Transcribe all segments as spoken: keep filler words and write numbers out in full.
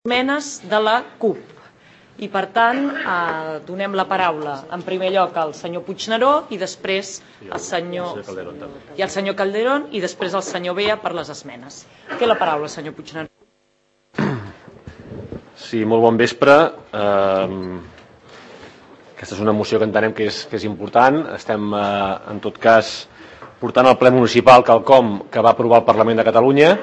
esmenes de la CUP. I, per tant, eh, donem la paraula en primer lloc al senyor Puigneró i després al senyor, i al senyor Calderón i després al senyor Bea per les esmenes. Té la paraula, senyor Puigneró. Sí, molt bon vespre. Eh, aquesta és una moció que entenem que és, que és important. Estem, eh, en tot cas, portant al ple municipal quelcom que va aprovar el Parlament de Catalunya,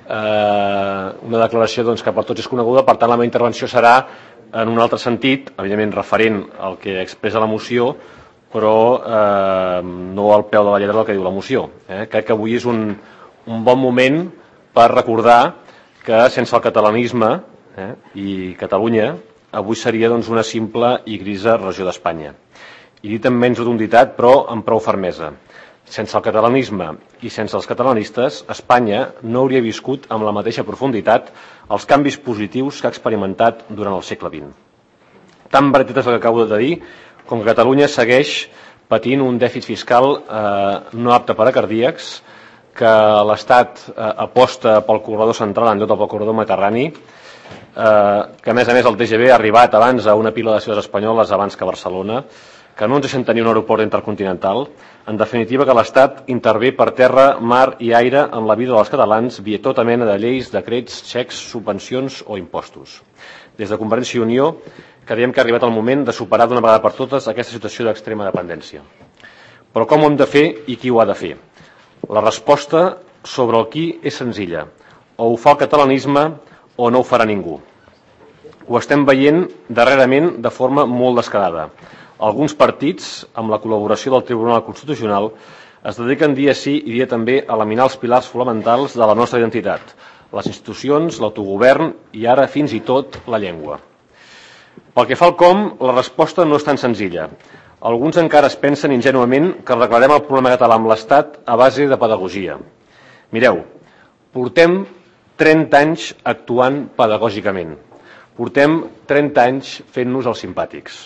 eh, una declaració doncs, que per tots és coneguda. Per tant, la meva intervenció serà en un altre sentit, evidentment referent al que expressa la moció, però eh, no al peu de la lletra del que diu la moció. Eh? Crec que avui és un, un bon moment per recordar que sense el catalanisme eh, i Catalunya avui seria doncs, una simple i grisa regió d'Espanya. I dit amb menys rotunditat, però amb prou fermesa. Sense el catalanisme i sense els catalanistes, Espanya no hauria viscut amb la mateixa profunditat els canvis positius que ha experimentat durant el segle vint. Tan veritat és el que acabo de dir, com que Catalunya segueix patint un dèficit fiscal eh, no apte per a cardíacs, que l'Estat eh, aposta pel corredor central en lloc del corredor mediterrani, eh, que a més a més el T G V ha arribat abans a una pila de ciutats espanyoles abans que Barcelona, que no ens deixen tenir un aeroport intercontinental, en definitiva que l'Estat intervé per terra, mar i aire en la vida dels catalans via tota mena de lleis, decrets, xecs, subvencions o impostos. Des de Convergència i Unió creiem que ha arribat el moment de superar d'una vegada per totes aquesta situació d'extrema dependència. Però com ho hem de fer i qui ho ha de fer? La resposta sobre el qui és senzilla. O ho fa el catalanisme o no ho farà ningú. Ho estem veient darrerament de forma molt descarada. Alguns partits, amb la col·laboració del Tribunal Constitucional, es dediquen dia sí i dia també a laminar els pilars fonamentals de la nostra identitat, les institucions, l'autogovern i ara fins i tot la llengua. Pel que fa al com, la resposta no és tan senzilla. Alguns encara es pensen ingenuament que arreglarem el problema català amb l'Estat a base de pedagogia. Mireu, portem trenta anys actuant pedagògicament. Portem trenta anys fent-nos els simpàtics.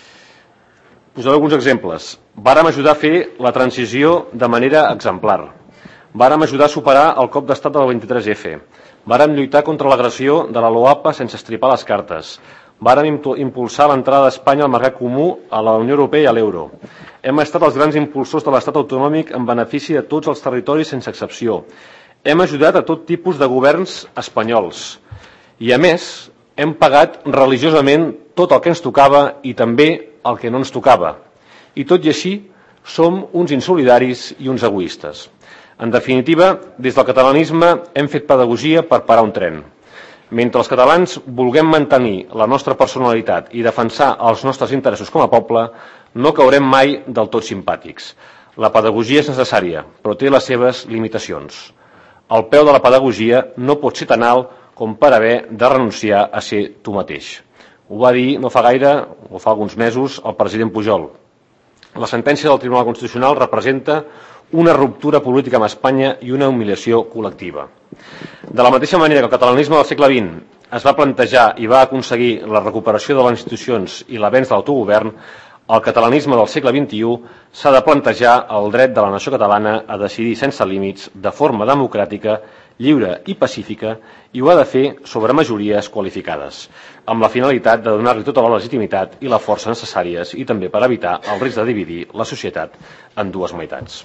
Posaré alguns exemples. Vàrem ajudar a fer la transició de manera exemplar. Vàrem ajudar a superar el cop d'estat del vint-i-tres efe. Vàrem lluitar contra l'agressió de la LOAPA sense estripar les cartes. Vàrem impulsar l'entrada d'Espanya al mercat comú, a la Unió Europea i a l'euro. Hem estat els grans impulsors de l'estat autonòmic en benefici de tots els territoris sense excepció. Hem ajudat a tot tipus de governs espanyols. I, a més, hem pagat religiosament tot el que ens tocava i també el que no ens tocava. I tot i així, som uns insolidaris i uns egoistes. En definitiva, des del catalanisme hem fet pedagogia per parar un tren. Mentre els catalans vulguem mantenir la nostra personalitat i defensar els nostres interessos com a poble, no caurem mai del tot simpàtics. La pedagogia és necessària, però té les seves limitacions. El peu de la pedagogia no pot ser tan alt com per haver de renunciar a ser tu mateix. Ho va dir no fa gaire, o fa alguns mesos, el president Pujol. La sentència del Tribunal Constitucional representa una ruptura política amb Espanya i una humiliació col·lectiva. De la mateixa manera que el catalanisme del segle vint es va plantejar i va aconseguir la recuperació de les institucions i l'avenç de l'autogovern, el catalanisme del segle vint-i-u s'ha de plantejar el dret de la nació catalana a decidir sense límits, de forma democràtica, lliure i pacífica, i ho ha de fer sobre majories qualificades, amb la finalitat de donar-li tota la legitimitat i la força necessàries i també per evitar el risc de dividir la societat en dues meitats.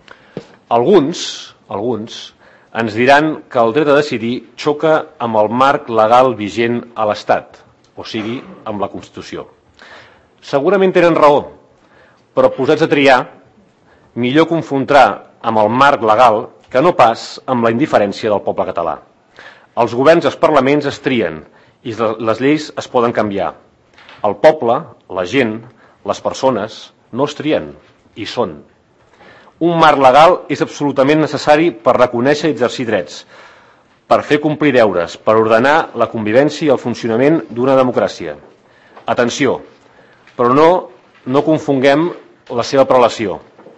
Alguns, alguns ens diran que el dret a decidir xoca amb el marc legal vigent a l'Estat, o sigui, amb la Constitució. Segurament tenen raó, però posats a triar, millor confrontar amb el marc legal que no pas amb la indiferència del poble català. Els governs i els parlaments es trien i les lleis es poden canviar. El poble, la gent, les persones, no es trien, hi són. Un marc legal és absolutament necessari per reconèixer i exercir drets, per fer complir deures, per ordenar la convivència i el funcionament d'una democràcia. Atenció, però no, no confonguem la seva prelació.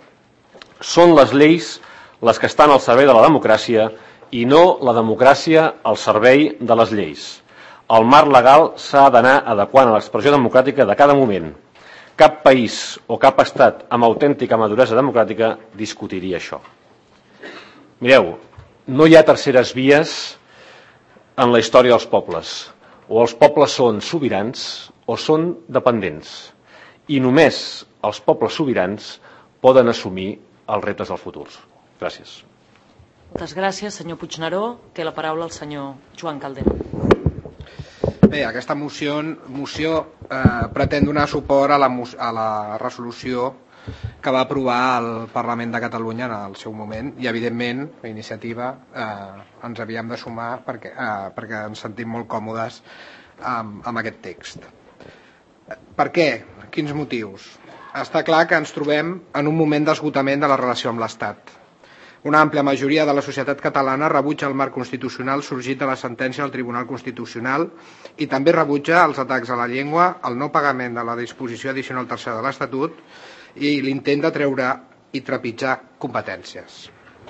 Són les lleis les que estan al servei de la democràcia i no la democràcia al servei de les lleis. El marc legal s'ha d'anar adequant a l'expressió democràtica de cada moment. Cap país o cap estat amb autèntica maduresa democràtica discutiria això. Mireu, no hi ha terceres vies en la història dels pobles. O els pobles són sobirans o són dependents. I només els pobles sobirans poden assumir els reptes del futur. Gràcies. Moltes gràcies, senyor Puigneró. Té la paraula el senyor Joan Calderón. Bé, aquesta moció, moció eh, pretén donar suport a la, a la resolució que va aprovar el Parlament de Catalunya en el seu moment i, evidentment, la iniciativa eh, ens havíem de sumar perquè, eh, perquè ens sentim molt còmodes amb, amb aquest text. Per què? Quins motius? Està clar que ens trobem en un moment d'esgotament de la relació amb l'Estat. Una àmplia majoria de la societat catalana rebutja el marc constitucional sorgit de la sentència del Tribunal Constitucional i també rebutja els atacs a la llengua, el no pagament de la disposició addicional tercera de l'Estatut i l'intent de treure i trepitjar competències.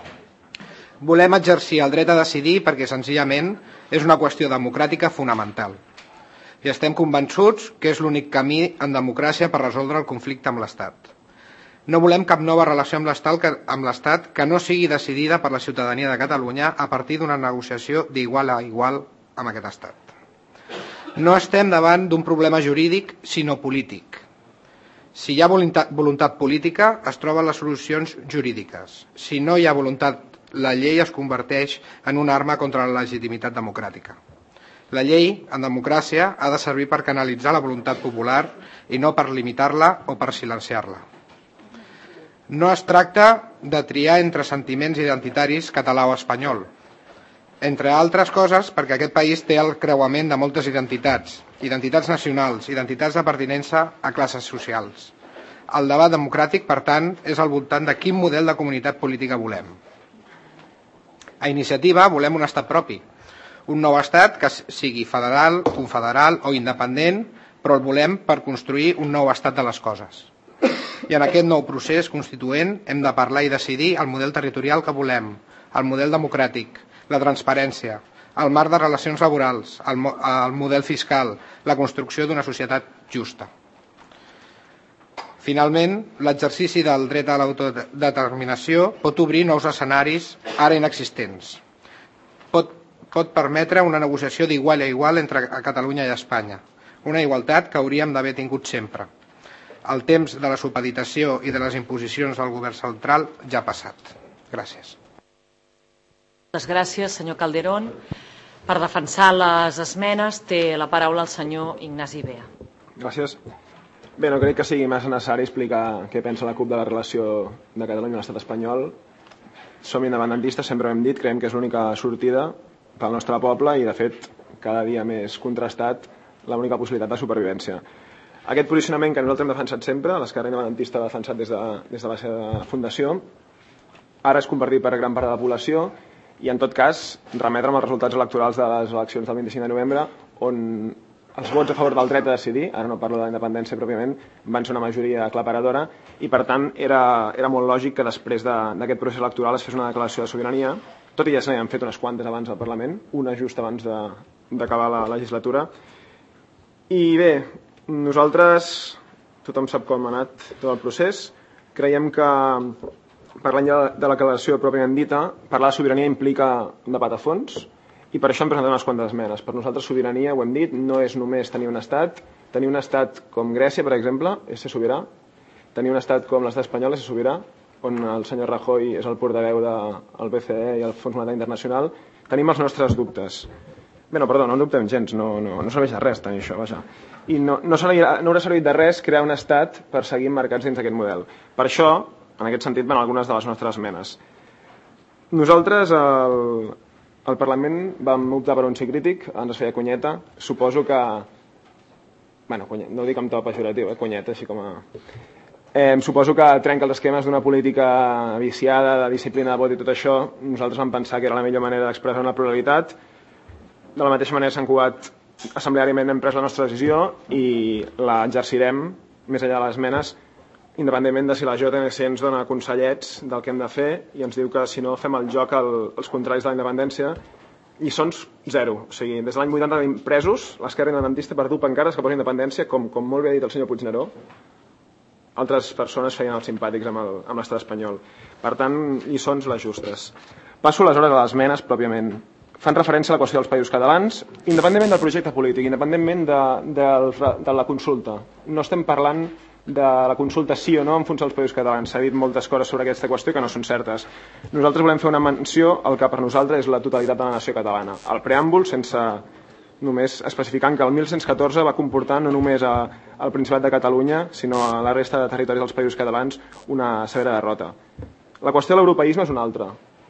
Volem exercir el dret a decidir perquè senzillament és una qüestió democràtica fonamental. I estem convençuts que és l'únic camí en democràcia per resoldre el conflicte amb l'Estat. No volem cap nova relació amb l'Estat que no sigui decidida per la ciutadania de Catalunya a partir d'una negociació d'igual a igual amb aquest Estat. No estem davant d'un problema jurídic, sinó polític. Si hi ha voluntat, voluntat política, es troben les solucions jurídiques. Si no hi ha voluntat, la llei es converteix en una arma contra la legitimitat democràtica. La llei, en democràcia, ha de servir per canalitzar la voluntat popular i no per limitar-la o per silenciar-la. No es tracta de triar entre sentiments identitaris català o espanyol, entre altres coses perquè aquest país té el creuament de moltes identitats, identitats nacionals, identitats de pertinença a classes socials. El debat democràtic, per tant, és al voltant de quin model de comunitat política volem. A Iniciativa volem un estat propi, un nou estat que sigui federal, confederal o independent, però el volem per construir un nou estat de les coses. I en aquest nou procés constituent hem de parlar i decidir el model territorial que volem, el model democràtic, la transparència, el marc de relacions laborals, el, mo el model fiscal, la construcció d'una societat justa. Finalment, l'exercici del dret a l'autodeterminació pot obrir nous escenaris ara inexistents. Pot, pot permetre una negociació d'igual a igual entre Catalunya i Espanya, una igualtat que hauríem d'haver tingut sempre. El temps de la supeditació i de les imposicions del govern central ja ha passat. Gràcies. Moltes gràcies, senyor Calderón. Per defensar les esmenes té la paraula el senyor Ignasi Bea. Gràcies. Bé, no crec que sigui massa necessari explicar què pensa la CUP de la relació de Catalunya amb l'estat espanyol. Som independentistes, sempre ho hem dit, creiem que és l'única sortida pel nostre poble i, de fet, cada dia més contrastat l'única possibilitat de supervivència. Aquest posicionament que nosaltres hem defensat sempre, l'esquerra independentista ha defensat des de, des de la seva fundació, ara és compartit per gran part de la població i, en tot cas, remetre amb els resultats electorals de les eleccions del vint-i-cinc de novembre, on els vots a favor del dret a decidir, ara no parlo de la independència pròpiament, van ser una majoria aclaparadora i, per tant, era, era molt lògic que després d'aquest procés electoral es fes una declaració de sobirania, tot i ja se n'havien fet unes quantes abans al Parlament, una just abans d'acabar la legislatura. I bé, nosaltres, tothom sap com ha anat tot el procés, creiem que, parlant ja de la declaració pròpiament dita, parlar de sobirania implica un debat a fons, i per això hem presentat unes quantes esmenes. Per nosaltres sobirania, ho hem dit, no és només tenir un estat. Tenir un estat com Grècia, per exemple, és ser sobirà. Tenir un estat com l'estat espanyol és ser sobirà, on el senyor Rajoy és el portaveu del B C E i el Fons Monetari Internacional. Tenim els nostres dubtes. Bé, no, perdó, no en dubtem gens, no, no, no serveix de res tenir això, vaja. I no, no, servirà, no haurà servit de res crear un estat per seguir emmarcats dins d'aquest model. Per això, en aquest sentit, van algunes de les nostres esmenes. Nosaltres, el... Al Parlament vam optar per un sí crític, ens es feia conyeta, suposo que... Bueno, no ho dic amb to pejoratiu, eh? Conyeta, així com a... Eh, suposo que trenca els esquemes d'una política viciada, de disciplina de vot i tot això. Nosaltres vam pensar que era la millor manera d'expressar una pluralitat. De la mateixa manera, Sant Cugat, assembleàriament hem pres la nostra decisió i la exercirem, més enllà de les esmenes, independentment de si la J N C ens dona consellets del que hem de fer i ens diu que si no fem el joc al, als contraris de la independència, lliçons zero. O sigui, des de l'any vuitanta tenim presos l'esquerra independentista per dur pancartes que posen independència, com, com molt bé ha dit el senyor Puigneró. Altres persones feien els simpàtics amb l'estat espanyol. Per tant, lliçons les justes. Passo aleshores a les esmenes pròpiament fan referència a la qüestió dels països catalans, independentment del projecte polític, independentment de, de, de la consulta. No estem parlant de la consulta sí o no en funció dels països catalans. S'ha dit moltes coses sobre aquesta qüestió que no són certes. Nosaltres volem fer una menció al que per nosaltres és la totalitat de la nació catalana. El preàmbul, sense només especificant que el mil cent catorze va comportar no només a, al Principat de Catalunya, sinó a la resta de territoris dels països catalans una severa derrota. La qüestió de l'europeisme és una altra.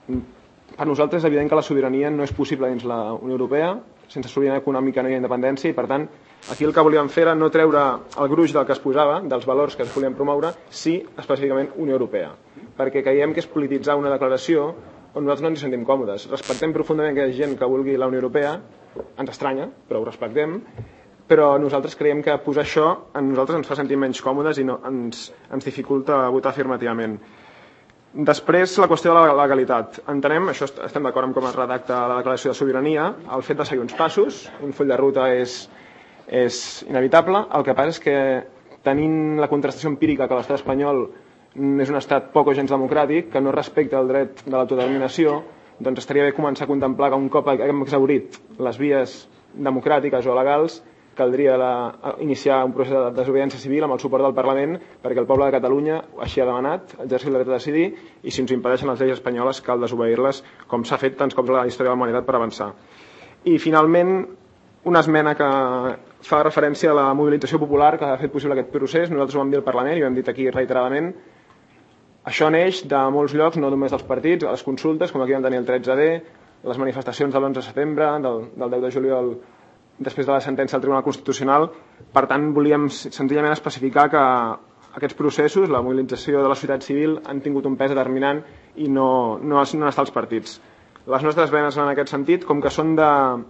Per nosaltres és evident que la sobirania no és possible dins la Unió Europea, sense sobirania econòmica no hi ha independència i, per tant, aquí el que volíem fer era no treure el gruix del que es posava, dels valors que es volien promoure, sí específicament Unió Europea, perquè creiem que és polititzar una declaració on nosaltres no ens hi sentim còmodes. Respectem profundament que hi ha gent que vulgui la Unió Europea, ens estranya, però ho respectem, però nosaltres creiem que posar això a nosaltres ens fa sentir menys còmodes i no, ens, ens dificulta votar afirmativament. Després, la qüestió de la legalitat. Entenem, això estem d'acord amb com es redacta la declaració de sobirania, el fet de seguir uns passos, un full de ruta és, és inevitable. El que passa és que, tenint la contrastació empírica que l'estat espanyol és un estat poc o gens democràtic, que no respecta el dret de l'autodeterminació, doncs estaria bé començar a contemplar que un cop hem exhaurit les vies democràtiques o legals, caldria la, iniciar un procés de desobediència civil amb el suport del Parlament perquè el poble de Catalunya així ha demanat, exercir el dret a decidir, i si ens impedeixen les lleis espanyoles cal desobeir-les, com s'ha fet tants cops a la història de la humanitat per avançar. I finalment, una esmena que fa referència a la mobilització popular que ha fet possible aquest procés. Nosaltres ho vam dir al Parlament i ho hem dit aquí reiteradament. Això neix de molts llocs, no només dels partits, a les consultes, com aquí vam tenir el tretze de, les manifestacions de l'onze de setembre, del, del deu de juliol, després de la sentència del Tribunal Constitucional. Per tant, volíem senzillament especificar que aquests processos, la mobilització de la societat civil, han tingut un pes determinant i no, no, no han estat els partits. Les nostres venes en aquest sentit, com que són de,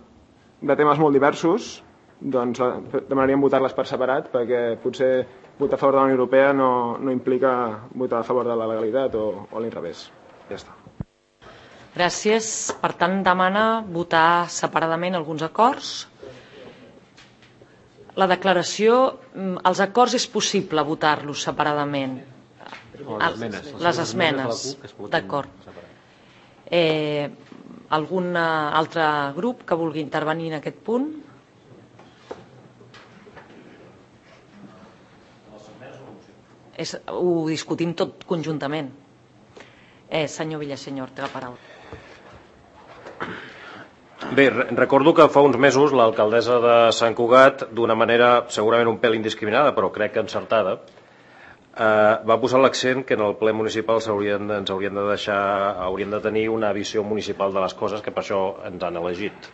de temes molt diversos, doncs demanaríem votar-les per separat, perquè potser votar a favor de la Unió Europea no, no implica votar a favor de la legalitat o, o l'inrevés. Ja està. Gràcies. Per tant, demana votar separadament alguns acords. La declaració, els acords és possible votar-los separadament. Les esmenes. Les esmenes, d'acord. Eh, algun altre grup que vulgui intervenir en aquest punt? És, ho discutim tot conjuntament. Eh, senyor Villasenyor, té la paraula. Bé, recordo que fa uns mesos l'alcaldessa de Sant Cugat, d'una manera segurament un pèl indiscriminada, però crec que encertada, eh, va posar l'accent que en el ple municipal s'haurien, ens haurien de deixar, haurien de tenir una visió municipal de les coses, que per això ens han elegit.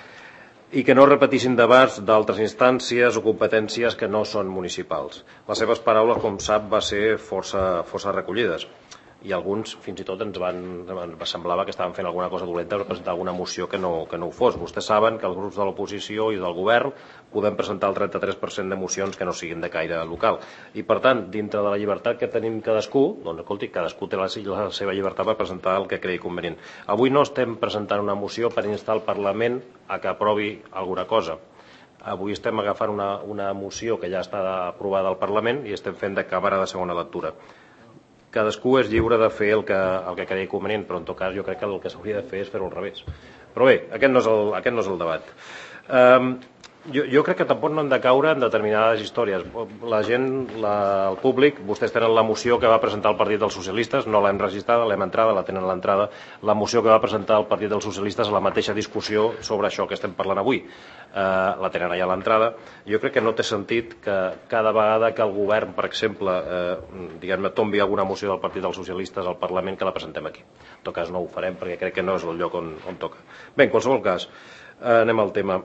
I que no repetissin debats d'altres instàncies o competències que no són municipals. Les seves paraules, com sap, va ser força, força recollides. I alguns fins i tot ens van, ens semblava que estaven fent alguna cosa dolenta per presentar alguna moció que no, que no ho fos. Vostès saben que els grups de l'oposició i del govern podem presentar el trenta-tres per cent de mocions que no siguin de caire local. I per tant, dintre de la llibertat que tenim cadascú, doncs escolti, cadascú té la, la seva llibertat per presentar el que cregui convenient. Avui no estem presentant una moció per instar el Parlament a que aprovi alguna cosa. Avui estem agafant una, una moció que ja està aprovada al Parlament i estem fent de càmera de segona lectura. Cadascú és lliure de fer el que, el que cregui convenient, però en tot cas jo crec que el que s'hauria de fer és fer-ho al revés. Però bé, aquest no és el, aquest no és el debat. Um, jo, jo crec que tampoc no hem de caure en determinades històries. La gent, la, el públic, vostès tenen la moció que va presentar el Partit dels Socialistes, no l'hem registrada, l'hem entrada, la tenen a l'entrada, la moció que va presentar el Partit dels Socialistes a la mateixa discussió sobre això que estem parlant avui. Uh, la tenen allà a l'entrada. Jo crec que no té sentit que cada vegada que el govern, per exemple, uh, diguem-ne, tombi alguna moció del Partit dels Socialistes al Parlament, que la presentem aquí. En tot cas no ho farem perquè crec que no és el lloc on, on toca. Bé, en qualsevol cas, uh, anem al tema.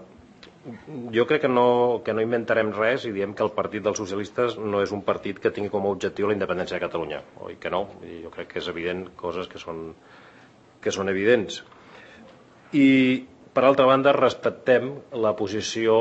Jo crec que no, que no inventarem res i diem que el Partit dels Socialistes no és un partit que tingui com a objectiu la independència de Catalunya. Oi que no? I jo crec que és evident coses que són, que són evidents. I, per altra banda, respectem la posició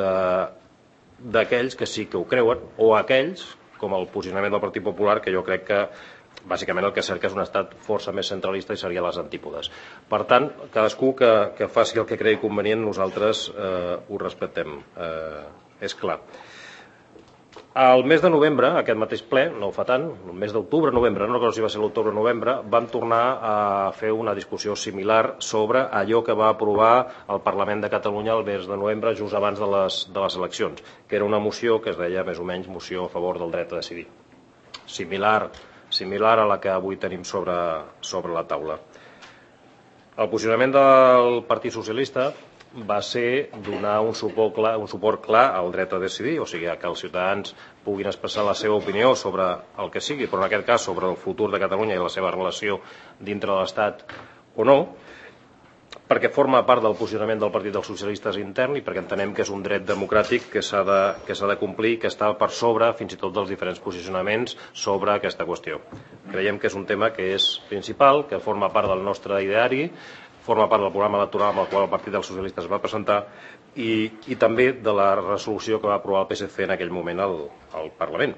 d'aquells que sí que ho creuen, o aquells, com el posicionament del Partit Popular, que jo crec que bàsicament el que cerca és un estat força més centralista i seria les antípodes. Per tant, cadascú que, que faci el que cregui convenient, nosaltres eh, ho respectem, eh, és clar. Al mes de novembre, aquest mateix ple, no fa tant, el mes d'octubre, novembre, no recordo si va ser l'octubre o novembre, vam tornar a fer una discussió similar sobre allò que va aprovar el Parlament de Catalunya el mes de novembre, just abans de les, de les eleccions, que era una moció que es deia més o menys moció a favor del dret a decidir. Similar, similar a la que avui tenim sobre, sobre la taula. El posicionament del Partit Socialista va ser donar un suport clar, un suport clar al dret a decidir, o sigui, que els ciutadans puguin expressar la seva opinió sobre el que sigui, però en aquest cas sobre el futur de Catalunya i la seva relació dintre de l'Estat o no, perquè forma part del posicionament del Partit dels Socialistes intern i perquè entenem que és un dret democràtic que s'ha de, que s'ha de complir, que està per sobre fins i tot dels diferents posicionaments sobre aquesta qüestió. Creiem que és un tema que és principal, que forma part del nostre ideari, forma part del programa electoral amb el qual el Partit dels Socialistes va presentar i, i també de la resolució que va aprovar el P S C en aquell moment al, al Parlament.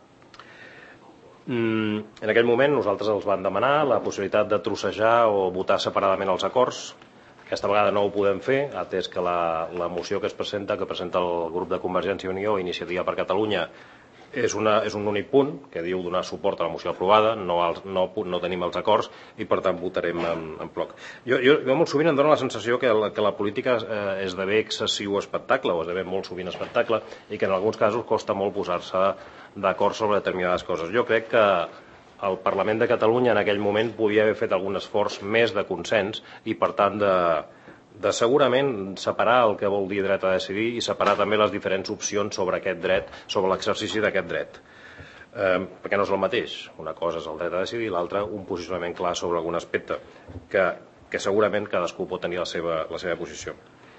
Mm, en aquell moment nosaltres els vam demanar la possibilitat de trossejar o votar separadament els acords. Aquesta vegada no ho podem fer, atès que la, la moció que es presenta, que presenta el grup de Convergència i Unió, Iniciativa per Catalunya, és, una, és un únic punt que diu donar suport a la moció aprovada, no, els, no, no tenim els acords i per tant votarem en, en bloc. Jo, jo, jo molt sovint em dóna la sensació que la, que la política eh, esdevé excessiu espectacle o esdevé molt sovint espectacle i que en alguns casos costa molt posar-se d'acord sobre determinades coses. Jo crec que el Parlament de Catalunya en aquell moment podia haver fet algun esforç més de consens i per tant de de segurament separar el que vol dir dret a decidir i separar també les diferents opcions sobre aquest dret, sobre l'exercici d'aquest dret. Eh, perquè no és el mateix. Una cosa és el dret a decidir i l'altra un posicionament clar sobre algun aspecte que, que segurament cadascú pot tenir la seva, la seva posició.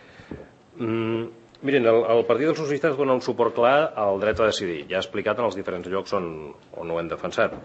Mm, miren, el, el Partit dels Socialistes dona un suport clar al dret a decidir. Ja he explicat en els diferents llocs on, on ho hem defensat.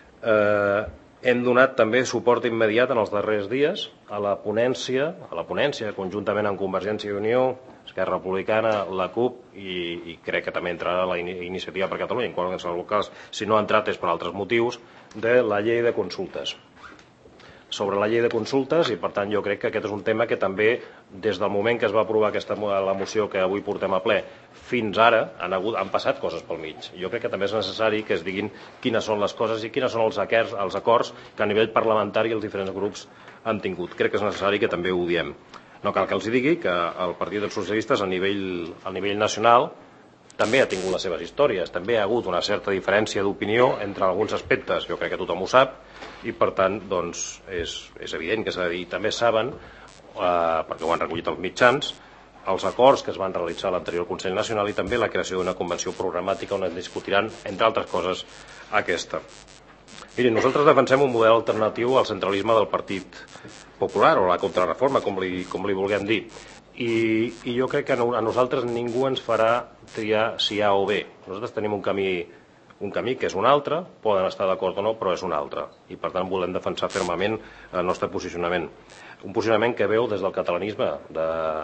Eh, Hem donat també suport immediat en els darrers dies a la ponència, a la ponència conjuntament amb Convergència i Unió, Esquerra Republicana, la CUP i, i crec que també entrarà la Iniciativa per Catalunya, en qualsevol dels locals, si no ha entrat és per altres motius, de la llei de consultes. Sobre la llei de consultes i per tant jo crec que aquest és un tema que també des del moment que es va aprovar aquesta, la moció que avui portem a ple fins ara han, hagut, han passat coses pel mig. Jo crec que també és necessari que es diguin quines són les coses i quines són els acords, els acords que a nivell parlamentari els diferents grups han tingut. Crec que és necessari que també ho diem. No cal que els digui que el Partit dels Socialistes a nivell, a nivell nacional també ha tingut les seves històries, també ha hagut una certa diferència d'opinió entre alguns aspectes, jo crec que tothom ho sap, i per tant doncs, és, és evident que s'ha de dir. També saben, eh, perquè ho han recollit els mitjans, els acords que es van realitzar a l'anterior Consell Nacional i també la creació d'una convenció programàtica on es discutiran, entre altres coses, aquesta. Mirin, nosaltres defensem un model alternatiu al centralisme del Partit Popular o la contrarreforma, com li, com li vulguem dir. I, i jo crec que a nosaltres ningú ens farà triar si A o B. Nosaltres tenim un camí, un camí que és un altre, poden estar d'acord o no, però és un altre. I per tant volem defensar fermament el nostre posicionament. Un posicionament que veu des del catalanisme de,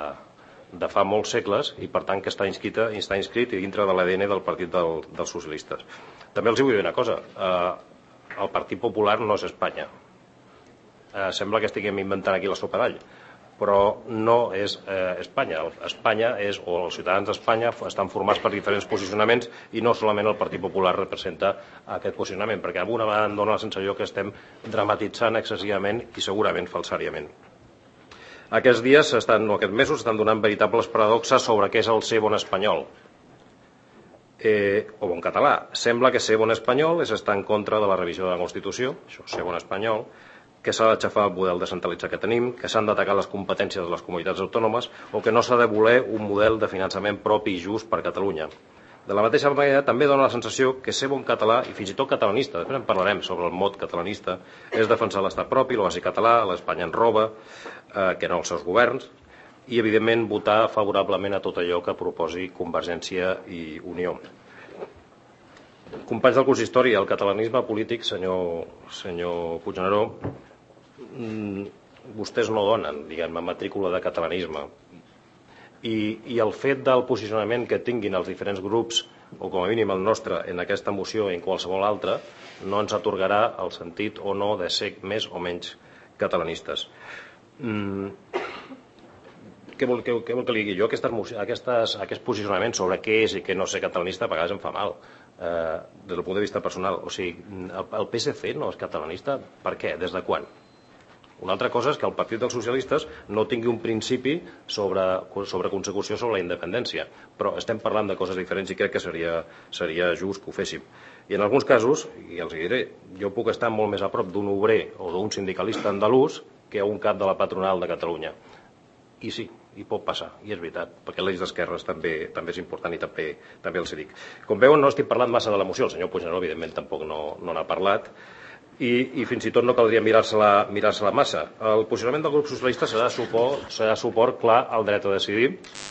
de fa molts segles i per tant que està inscrit, està inscrit i dintre de l'A D N del Partit del, dels Socialistes. També els vull dir una cosa, eh, el Partit Popular no és Espanya. Eh, sembla que estiguem inventant aquí la sopa d'all, però no és eh, Espanya. Espanya és, o els ciutadans d'Espanya estan formats per diferents posicionaments i no solament el Partit Popular representa aquest posicionament, perquè alguna vegada em dona la sensació que estem dramatitzant excessivament i segurament falsàriament. Aquests dies, estan, o aquests mesos, estan donant veritables paradoxes sobre què és el ser bon espanyol. Eh, o bon català. Sembla que ser bon espanyol és estar en contra de la revisió de la Constitució, això, ser bon espanyol, que s'ha d'aixafar el model descentralitzat que tenim, que s'han d'atacar les competències de les comunitats autònomes o que no s'ha de voler un model de finançament propi i just per Catalunya. De la mateixa manera, també dona la sensació que ser bon català, i fins i tot catalanista, després en parlarem sobre el mot catalanista, és defensar l'estat propi, l'oasi català, l'Espanya en roba, eh, que no els seus governs, i evidentment votar favorablement a tot allò que proposi Convergència i Unió. Companys del consistori, el catalanisme polític, senyor, senyor Puigneró, vostès no donen, diguem-ne, matrícula de catalanisme. I, I el fet del posicionament que tinguin els diferents grups, o com a mínim el nostre, en aquesta moció i en qualsevol altra, no ens atorgarà el sentit o no de ser més o menys catalanistes. Mm. què vol, què, què vol que li digui jo? Aquestes, aquestes, aquests posicionaments sobre què és i què no ser catalanista a vegades em fa mal, eh, des del punt de vista personal. O sigui, el, el P S C no és catalanista, per què? Des de quan? Una altra cosa és que el Partit dels Socialistes no tingui un principi sobre, sobre consecució sobre la independència, però estem parlant de coses diferents i crec que seria, seria just que ho féssim. I en alguns casos, i els diré, jo puc estar molt més a prop d'un obrer o d'un sindicalista andalús que un cap de la patronal de Catalunya. I sí, i pot passar, i és veritat, perquè l'eix d'esquerres també, també és important i també, també els dic. Com veuen, no estic parlant massa de la moció, el senyor Puigneró, evidentment, tampoc no, no n'ha parlat, I, i fins i tot no caldria mirar-se-la mirar-se-la massa. El posicionament del grup socialista serà suport, serà suport clar al dret a decidir,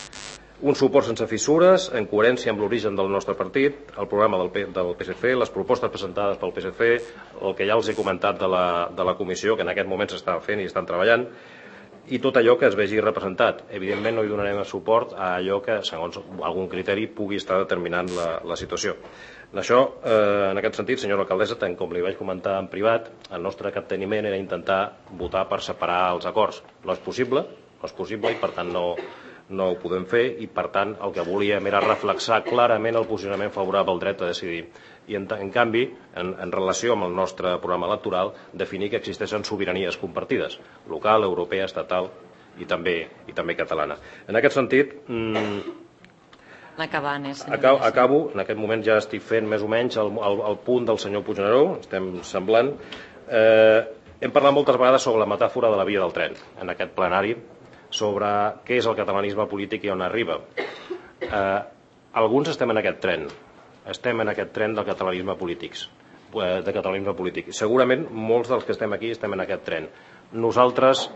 un suport sense fissures, en coherència amb l'origen del nostre partit, el programa del, P, del P S C, les propostes presentades pel P S C, el que ja els he comentat de la, de la comissió, que en aquest moment s'està fent i estan treballant, i tot allò que es vegi representat. Evidentment no hi donarem suport a allò que, segons algun criteri, pugui estar determinant la, la situació. En això, eh, en aquest sentit, senyora alcaldessa, tant com li vaig comentar en privat, el nostre capteniment era intentar votar per separar els acords. No és possible, no és possible i per tant no, no ho podem fer i per tant el que volíem era reflexar clarament el posicionament favorable al dret a decidir i en, en canvi, en, en relació amb el nostre programa electoral, definir que existeixen sobiranies compartides, local, europea, estatal i també, i també catalana. En aquest sentit, mmm, Acabant, eh, acabo, acabo, en aquest moment ja estic fent més o menys el, el, el punt del senyor Puigneró, estem semblant. Eh, hem parlat moltes vegades sobre la metàfora de la via del tren en aquest plenari, sobre què és el catalanisme polític i on arriba. Eh, alguns estem en aquest tren, estem en aquest tren del catalanisme polítics, de catalanisme polític. Segurament molts dels que estem aquí estem en aquest tren. Nosaltres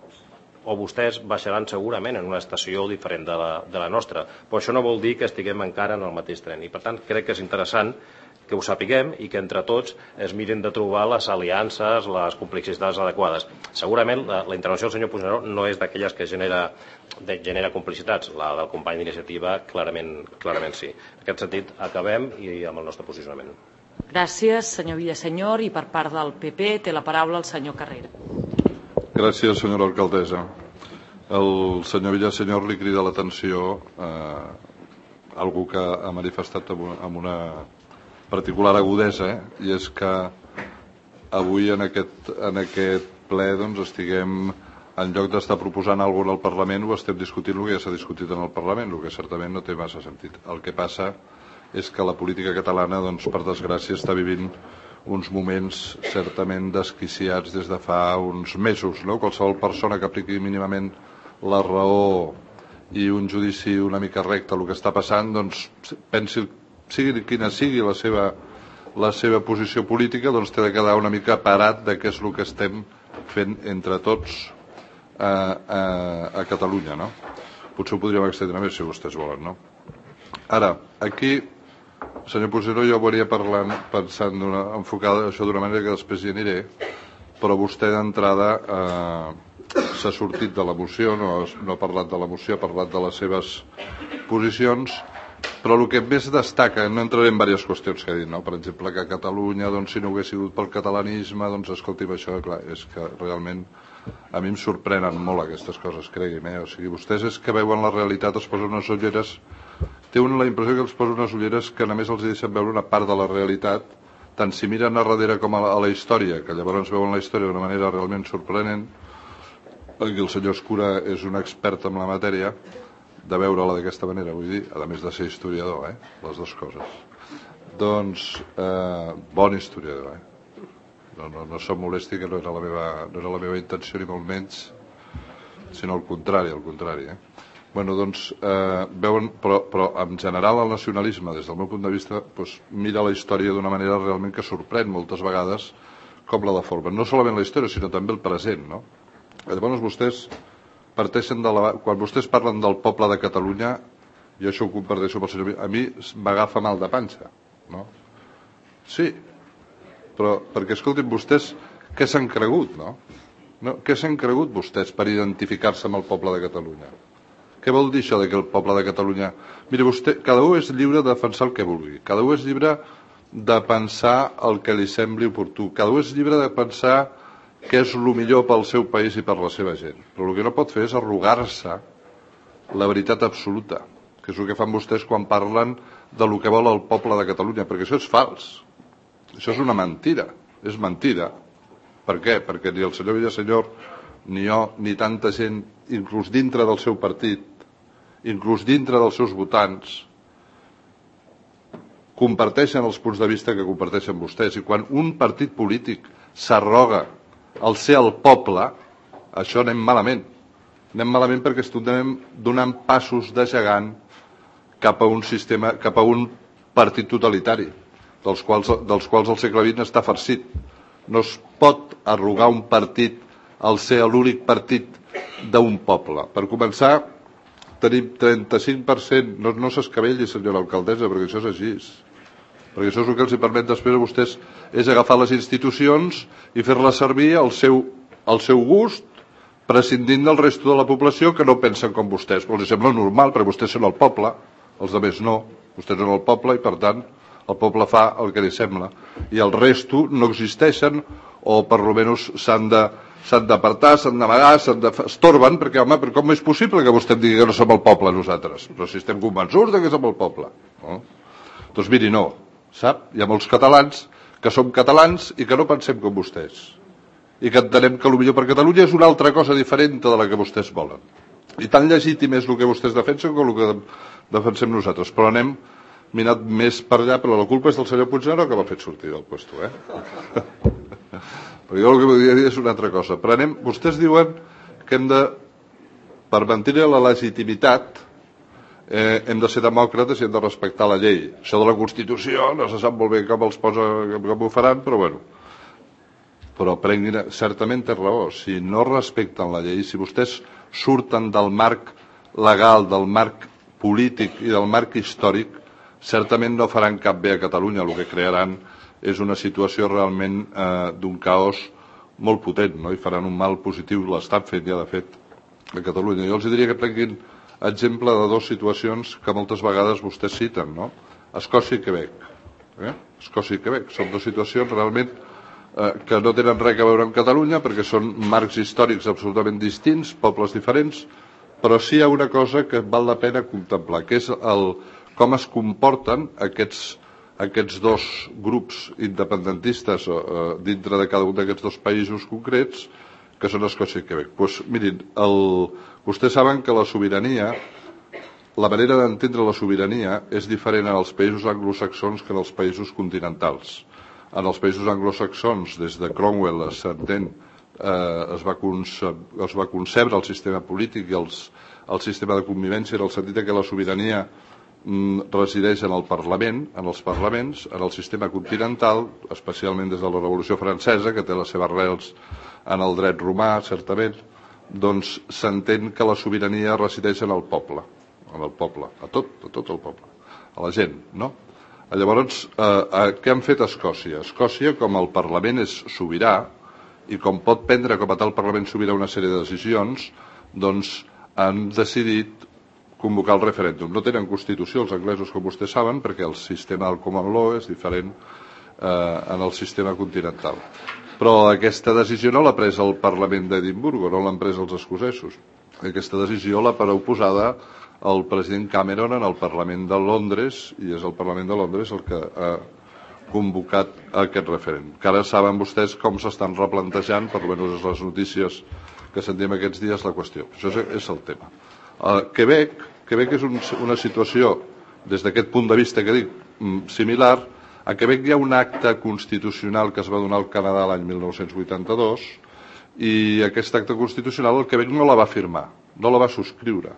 o vostès baixaran segurament en una estació diferent de la, de la nostra, però això no vol dir que estiguem encara en el mateix tren i per tant crec que és interessant que ho sapiguem i que entre tots es mirin de trobar les aliances, les complicitats adequades. Segurament la, la intervenció del senyor Puigneró no és d'aquelles que genera, de, genera complicitats, la del company d'iniciativa clarament, clarament sí. En aquest sentit acabem i amb el nostre posicionament. Gràcies, senyor Villasenyor, i per part del P P té la paraula el senyor Carrera. Gràcies, senyora alcaldessa. El senyor Villasenyor li crida l'atenció a algú que ha manifestat amb una particular agudesa, eh? I és que avui en aquest, en aquest ple doncs, estiguem, en lloc d'estar proposant alguna cosa al Parlament, ho estem discutint el que ja s'ha discutit en el Parlament, el que certament no té massa sentit. El que passa és que la política catalana, doncs, per desgràcia, està vivint uns moments certament desquiciats des de fa uns mesos, no? Qualsevol persona que apliqui mínimament la raó i un judici una mica recte el que està passant, doncs pensi, sigui quina sigui la seva, la seva posició política, doncs té de quedar una mica parat de què és el que estem fent entre tots a, a, a Catalunya, no? Potser ho podríem extendre més si vostès volen, no? Ara, aquí, senyor Puigneró, jo veuria parlant, pensant enfocar això d'una manera que després hi aniré, però vostè d'entrada eh, s'ha sortit de la moció, no, no ha parlat de la moció, ha parlat de les seves posicions, però el que més destaca, no entraré en diverses qüestions que ha dit, no? Per exemple, que a Catalunya, doncs, si no hagués sigut pel catalanisme, doncs, escolti'm, això, clar, és que realment a mi em sorprenen molt aquestes coses, cregui'm, eh? O sigui, vostès és que veuen la realitat, es posen unes ulleres, té una, la impressió que els posen unes ulleres que només els deixen veure una part de la realitat, tant si miren a darrere com a la, a la història, que llavors veuen la història d'una manera realment sorprenent, perquè el senyor Escura és un expert en la matèria, de veure-la d'aquesta manera, vull dir, a més de ser historiador, eh? Les dues coses. Doncs, eh, bon historiador, eh? No, no, no se'm molesti, que no era, la meva, no era la meva intenció ni molt menys, sinó al contrari, al contrari, eh? Bueno, doncs, eh, veuen, però, però en general el nacionalisme, des del meu punt de vista, doncs, mira la història d'una manera realment que sorprèn moltes vegades com la deformen. No solament la història, sinó també el present, no? Llavors vostès parteixen de la... Quan vostès parlen del poble de Catalunya, jo això ho comparteixo amb el senyor... A mi m'agafa mal de panxa, no? Sí, però perquè, escoltin, vostès què s'han cregut, no? no? Què s'han cregut vostès per identificar-se amb el poble de Catalunya? Què vol dir això de que el poble de Catalunya... Miri, vostè, cada un és lliure de defensar el que vulgui, cada un és lliure de pensar el que li sembli oportú, cada un és lliure de pensar què és el millor pel seu país i per la seva gent. Però el que no pot fer és arrogar-se la veritat absoluta, que és el que fan vostès quan parlen de lo que vol el poble de Catalunya, perquè això és fals. Això és una mentira, és mentida. Per què? Perquè ni el senyor Villasenyor, ni jo, ni tanta gent, inclús dintre del seu partit, inclús dintre dels seus votants, comparteixen els punts de vista que comparteixen vostès. I quan un partit polític s'arroga el ser el poble, això anem malament. Anem malament perquè estem donant passos de gegant cap a un sistema, cap a un partit totalitari, dels quals, dels quals el segle vint està farcit. No es pot arrogar un partit al ser l'únic partit d'un poble. Per començar, tenim trenta-cinc per cent, no, no s'escavelli, senyora alcaldessa, perquè això és així. Perquè això és el que els permet després a vostès és agafar les institucions i fer-les servir al seu, al seu gust, prescindint del resto de la població que no pensen com vostès. Però els sembla normal, perquè vostès són el poble, els altres no. Vostès són el poble i, per tant, el poble fa el que li sembla. I el resto no existeixen o, per almenys, s'han de s'han d'apartar, s'han d'amagar, s'han de... estorben, perquè, home, però com és possible que vostè em digui que no som el poble nosaltres? Però si estem convençuts que som el poble. No? Doncs miri, no. Sap? Hi ha molts catalans que som catalans i que no pensem com vostès. I que entenem que el millor per Catalunya és una altra cosa diferent de la que vostès volen. I tan legítim és el que vostès defensen com el que defensem nosaltres. Però anem minat més per allà, però la culpa és del senyor Puigneró que m'ha fet sortir del puesto, eh? Perquè jo el que volia dir és una altra cosa. Però anem, vostès diuen que hem de, per mantenir la legitimitat, eh, hem de ser demòcrates i hem de respectar la llei. Això de la Constitució no se sap molt bé com els posa, com ho faran, però bueno. Però prenguin, certament té raó, si no respecten la llei, si vostès surten del marc legal, del marc polític i del marc històric, certament no faran cap bé a Catalunya. El que crearan és una situació realment eh, d'un caos molt potent, no? I faran un mal positiu, l'estan fent ja de fet a Catalunya. Jo els diria que prenguin exemple de dues situacions que moltes vegades vostès citen, no? Escòcia i Quebec. Eh? Escòcia i Quebec són dues situacions realment eh, que no tenen res a veure amb Catalunya perquè són marcs històrics absolutament distints, pobles diferents, però sí hi ha una cosa que val la pena contemplar, que és el, com es comporten aquests, aquests dos grups independentistes eh, dintre de cada un d'aquests dos països concrets, que són Escòcia i Quebec. Pues, mirin, el, vostès saben que la sobirania, la manera d'entendre la sobirania és diferent en els països anglosaxons que en els països continentals. En els països anglosaxons, des de Cromwell s'entén, eh, es, va es va concebre el sistema polític i els, el sistema de convivència en el sentit que la sobirania mm, resideix en el Parlament, en els parlaments, en el sistema continental, especialment des de la Revolució Francesa, que té les seves arrels en el dret romà, certament, doncs s'entén que la sobirania resideix en el poble, en el poble, a tot, a tot el poble, a la gent, no? Llavors, eh, què han fet a Escòcia? Escòcia, com el Parlament és sobirà i com pot prendre com a tal Parlament sobirà una sèrie de decisions, doncs han decidit convocar el referèndum. No tenen Constitució els anglesos, com vostès saben, perquè el sistema del common law és diferent eh, en el sistema continental. Però aquesta decisió no l'ha pres el Parlament d'Edimburgo, no l'han pres els escocesos. Aquesta decisió l'ha proposada el president Cameron en el Parlament de Londres, i és el Parlament de Londres el que ha convocat aquest referèndum. Que ara saben vostès com s'estan replantejant, per almenys les notícies que sentim aquests dies, la qüestió. Això és, és el tema. A Quebec, Quebec és un, una situació, des d'aquest punt de vista que dic, similar. A Quebec hi ha un acte constitucional que es va donar al Canadà l'any mil nou-cents vuitanta-dos i aquest acte constitucional el Quebec no la va firmar, no la va subscriure.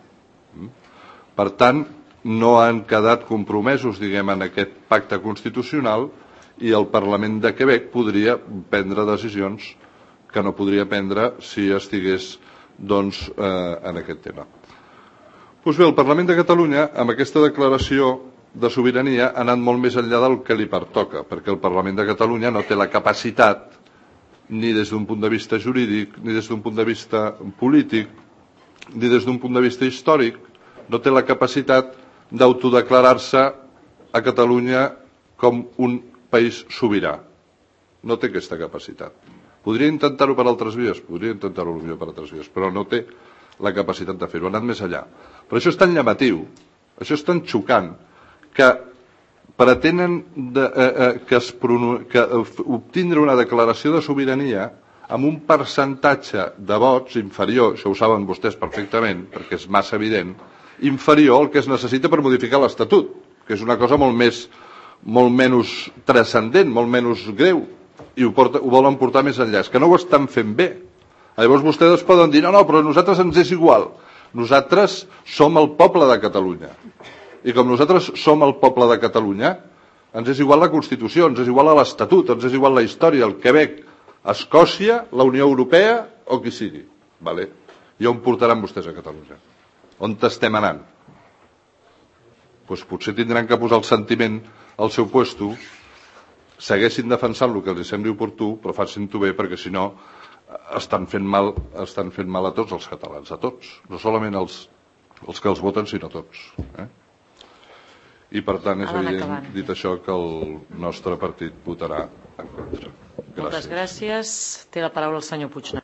Per tant, no han quedat compromesos, diguem, en aquest pacte constitucional i el Parlament de Quebec podria prendre decisions que no podria prendre si estigués doncs, eh, en aquest tema. Doncs bé, el Parlament de Catalunya, amb aquesta declaració de sobirania, ha anat molt més enllà del que li pertoca, perquè el Parlament de Catalunya no té la capacitat, ni des d'un punt de vista jurídic, ni des d'un punt de vista polític, ni des d'un punt de vista històric, no té la capacitat d'autodeclarar-se a Catalunya com un país sobirà. No té aquesta capacitat. Podria intentar-ho per altres vies, podria intentar-ho millor per altres vies, però no té la capacitat de fer-ho, ha anat més enllà. Però això és tan llamatiu, això és tan xocant, que pretenen de, eh, eh, que, es pronun... que obtindre una declaració de sobirania amb un percentatge de vots inferior, això ho saben vostès perfectament, perquè és massa evident, inferior al que es necessita per modificar l'Estatut, que és una cosa molt més, molt menys transcendent, molt menys greu, i ho, porta, ho volen portar més enllà. És que no ho estan fent bé. Llavors vostès poden dir, no, no, però a nosaltres ens és igual. Nosaltres som el poble de Catalunya. I com nosaltres som el poble de Catalunya, ens és igual la Constitució, ens és igual l'Estatut, ens és igual la història, el Quebec, Escòcia, la Unió Europea o qui sigui. Vale? I on portaran vostès a Catalunya? On estem anant? Pues potser tindran que posar el sentiment al seu puesto, segueixin defensant el que els sembli oportú, però facin-ho bé, perquè si no estan fent mal, estan fent mal a tots els catalans, a tots, no solament els, els que els voten, sinó a tots. Eh? I per tant és evident, dit això, que el nostre partit votarà en contra. Gràcies. Moltes gràcies. Té la paraula el senyor Puigneró.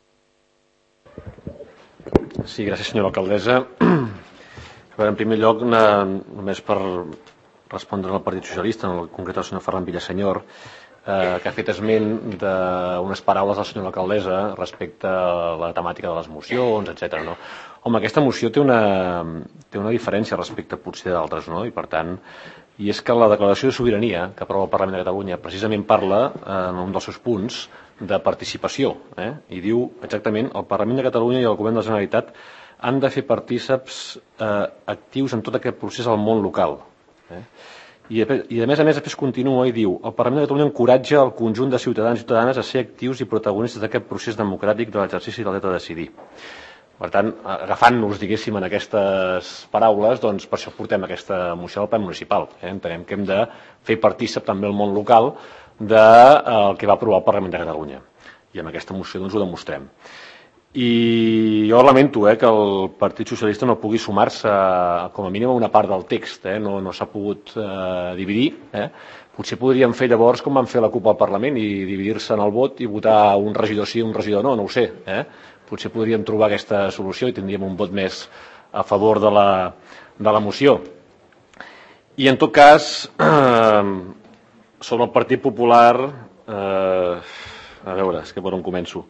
Sí, gràcies, senyora alcaldessa. En primer lloc, només per respondre al Partit Socialista, en concret al senyor Ferran Villasenyor, eh, que ha fet esment d'unes paraules de la senyora alcaldessa respecte a la temàtica de les mocions, etcètera. No? Home, aquesta moció té una, té una diferència respecte potser d'altres, no? I per tant, i és que la declaració de sobirania que aprova el Parlament de Catalunya precisament parla, eh, en un dels seus punts, de participació, eh? I diu exactament el Parlament de Catalunya i el Govern de la Generalitat han de fer partíceps eh, actius en tot aquest procés al món local. Eh? I, I a més a més després continua i diu el Parlament de Catalunya encoratja el conjunt de ciutadans i ciutadanes a ser actius i protagonistes d'aquest procés democràtic de l'exercici del dret a decidir. Per tant, agafant-nos, diguéssim, en aquestes paraules, doncs per això portem aquesta moció al ple municipal. Eh? Entenem que hem de fer partícip també el món local del eh, que va aprovar el Parlament de Catalunya. I amb aquesta moció doncs, ho demostrem. I jo lamento eh, que el Partit Socialista no pugui sumar-se com a mínim a una part del text, eh? no, no s'ha pogut eh, dividir. Eh? Potser podríem fer llavors com van fer la CUP al Parlament i dividir-se en el vot i votar un regidor sí, un regidor no, no ho sé. Eh? Potser podríem trobar aquesta solució i tindríem un vot més a favor de la, de la moció. I en tot cas, eh, sobre el Partit Popular, eh, a veure, és que per on començo.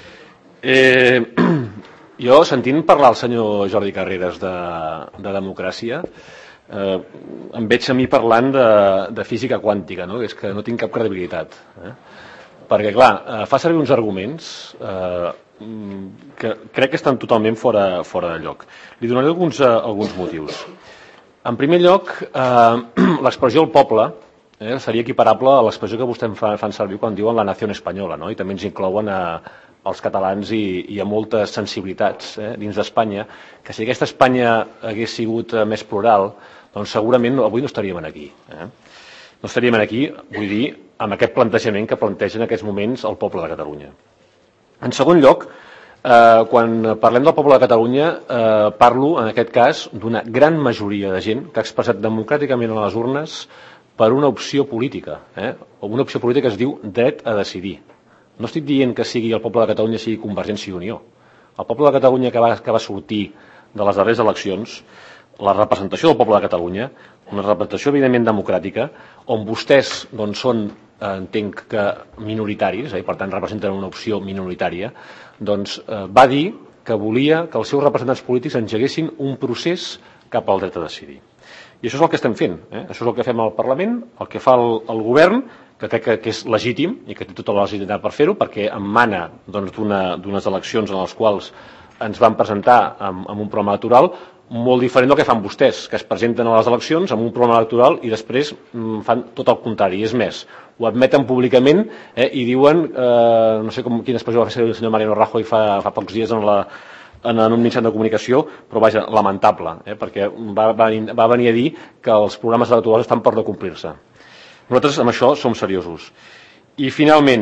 Eh, jo, sentint parlar el senyor Jordi Carreras de, de democràcia, eh, em veig a mi parlant de, de física quàntica, no? És que no tinc cap credibilitat. Eh? Perquè, clar, eh, fa servir uns arguments eh, que crec que estan totalment fora, fora de lloc. Li donaré alguns, eh, alguns motius. En primer lloc, eh, l'expressió del poble eh, seria equiparable a l'expressió que vostès fan, fan servir quan diuen la nació espanyola, no? I també ens inclouen a als catalans i, i a moltes sensibilitats eh, dins d'Espanya, que si aquesta Espanya hagués sigut eh, més plural, doncs segurament avui no estaríem aquí. Eh? No estaríem aquí, vull dir, amb aquest plantejament que planteja en aquests moments el poble de Catalunya. En segon lloc, eh, quan parlem del poble de Catalunya, eh, parlo, en aquest cas, d'una gran majoria de gent que ha expressat democràticament a les urnes per una opció política. Eh? Una opció política es diu dret a decidir. No estic dient que sigui el poble de Catalunya sigui Convergència i Unió. El poble de Catalunya que va, que va sortir de les darreres eleccions, la representació del poble de Catalunya, una representació evidentment democràtica, on vostès doncs, són, eh, entenc que minoritaris, eh, i per tant representen una opció minoritària, doncs eh, va dir que volia que els seus representants polítics engeguessin un procés cap al dret a decidir. I això és el que estem fent. Eh? Això és el que fem al Parlament, el que fa el, el govern, que crec que, que és legítim i que té tota la legitimitat per fer-ho, perquè emana doncs, d'unes eleccions en les quals ens van presentar amb, amb un programa electoral molt diferent del que fan vostès, que es presenten a les eleccions amb un programa electoral i després mm, fan tot el contrari. És més, ho admeten públicament eh, i diuen, eh, no sé com, quina expressió va fer el senyor Mariano Rajoy fa, fa pocs dies en la en un mitjà de comunicació, però vaja, lamentable, eh, perquè va, va, va venir a dir que els programes electorals estan per no complir-se. Nosaltres amb això som seriosos. I finalment,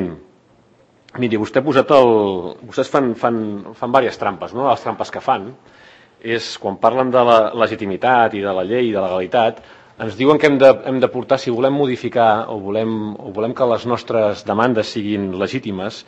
miri, vostè ha posat el... Vostès fan, fan, fan diverses trampes, no? Les trampes que fan és, quan parlen de la legitimitat i de la llei i de la legalitat, ens diuen que hem de, hem de portar, si volem modificar o volem, o volem que les nostres demandes siguin legítimes,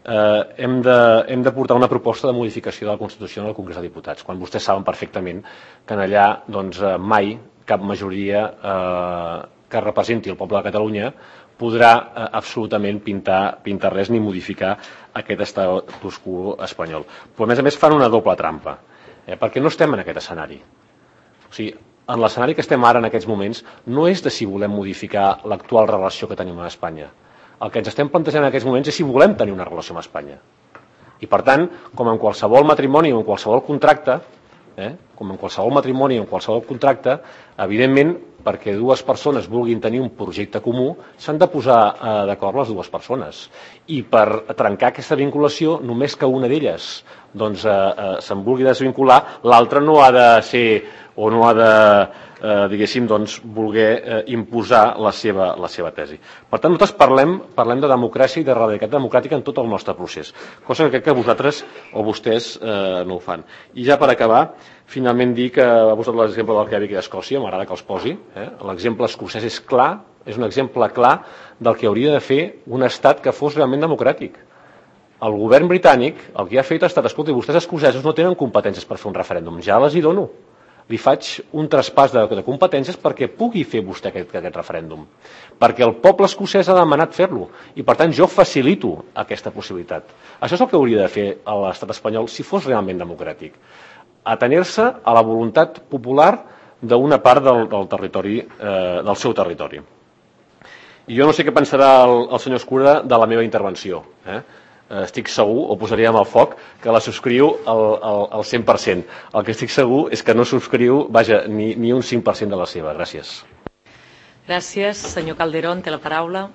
eh, hem, de, hem de portar una proposta de modificació de la Constitució en el Congrés de Diputats, quan vostès saben perfectament que en allà doncs, eh, mai cap majoria eh, que representi el poble de Catalunya podrà eh, absolutament pintar, pintar res ni modificar aquest status quo espanyol. Però a més a més fan una doble trampa, eh, perquè no estem en aquest escenari. O sigui, en l'escenari que estem ara en aquests moments no és de si volem modificar l'actual relació que tenim amb Espanya. El que ens estem plantejant en aquests moments és si volem tenir una relació amb Espanya. I per tant, com en qualsevol matrimoni o en qualsevol contracte, eh, com en qualsevol matrimoni o en qualsevol contracte, evidentment, perquè dues persones vulguin tenir un projecte comú, s'han de posar eh, d'acord les dues persones. I per trencar aquesta vinculació, només que una d'elles doncs, eh, eh, se'n vulgui desvincular, l'altra no ha de ser o no ha de, eh, diguéssim, doncs, voler eh, imposar la seva, la seva tesi. Per tant, nosaltres parlem, parlem de democràcia i de realitat democràtica en tot el nostre procés, cosa que crec que vosaltres o vostès eh, no ho fan. I ja per acabar, finalment dir que ha posat l'exemple del Quebec i d'Escòcia, m'agrada que els posi. Eh? L'exemple escocès és clar, és un exemple clar del que hauria de fer un estat que fos realment democràtic. El govern britànic el que ha fet ha estat, escolta, vostès escocesos no tenen competències per fer un referèndum, ja les hi dono. Li faig un traspàs de, de competències perquè pugui fer vostè aquest, aquest referèndum. Perquè el poble escocès ha demanat fer-lo i, per tant, jo facilito aquesta possibilitat. Això és el que hauria de fer l'estat espanyol si fos realment democràtic. Atenir-se a la voluntat popular d'una part del, del, territori, eh, del seu territori. I jo no sé què pensarà el, el senyor Escura de la meva intervenció. Eh? Estic segur, o posaríem al foc, que la subscriu al, al, al cent per cent. El que estic segur és que no subscriu, vaja, ni, ni un cinc per cent de la seva. Gràcies. Gràcies. Senyor Calderón, té la paraula.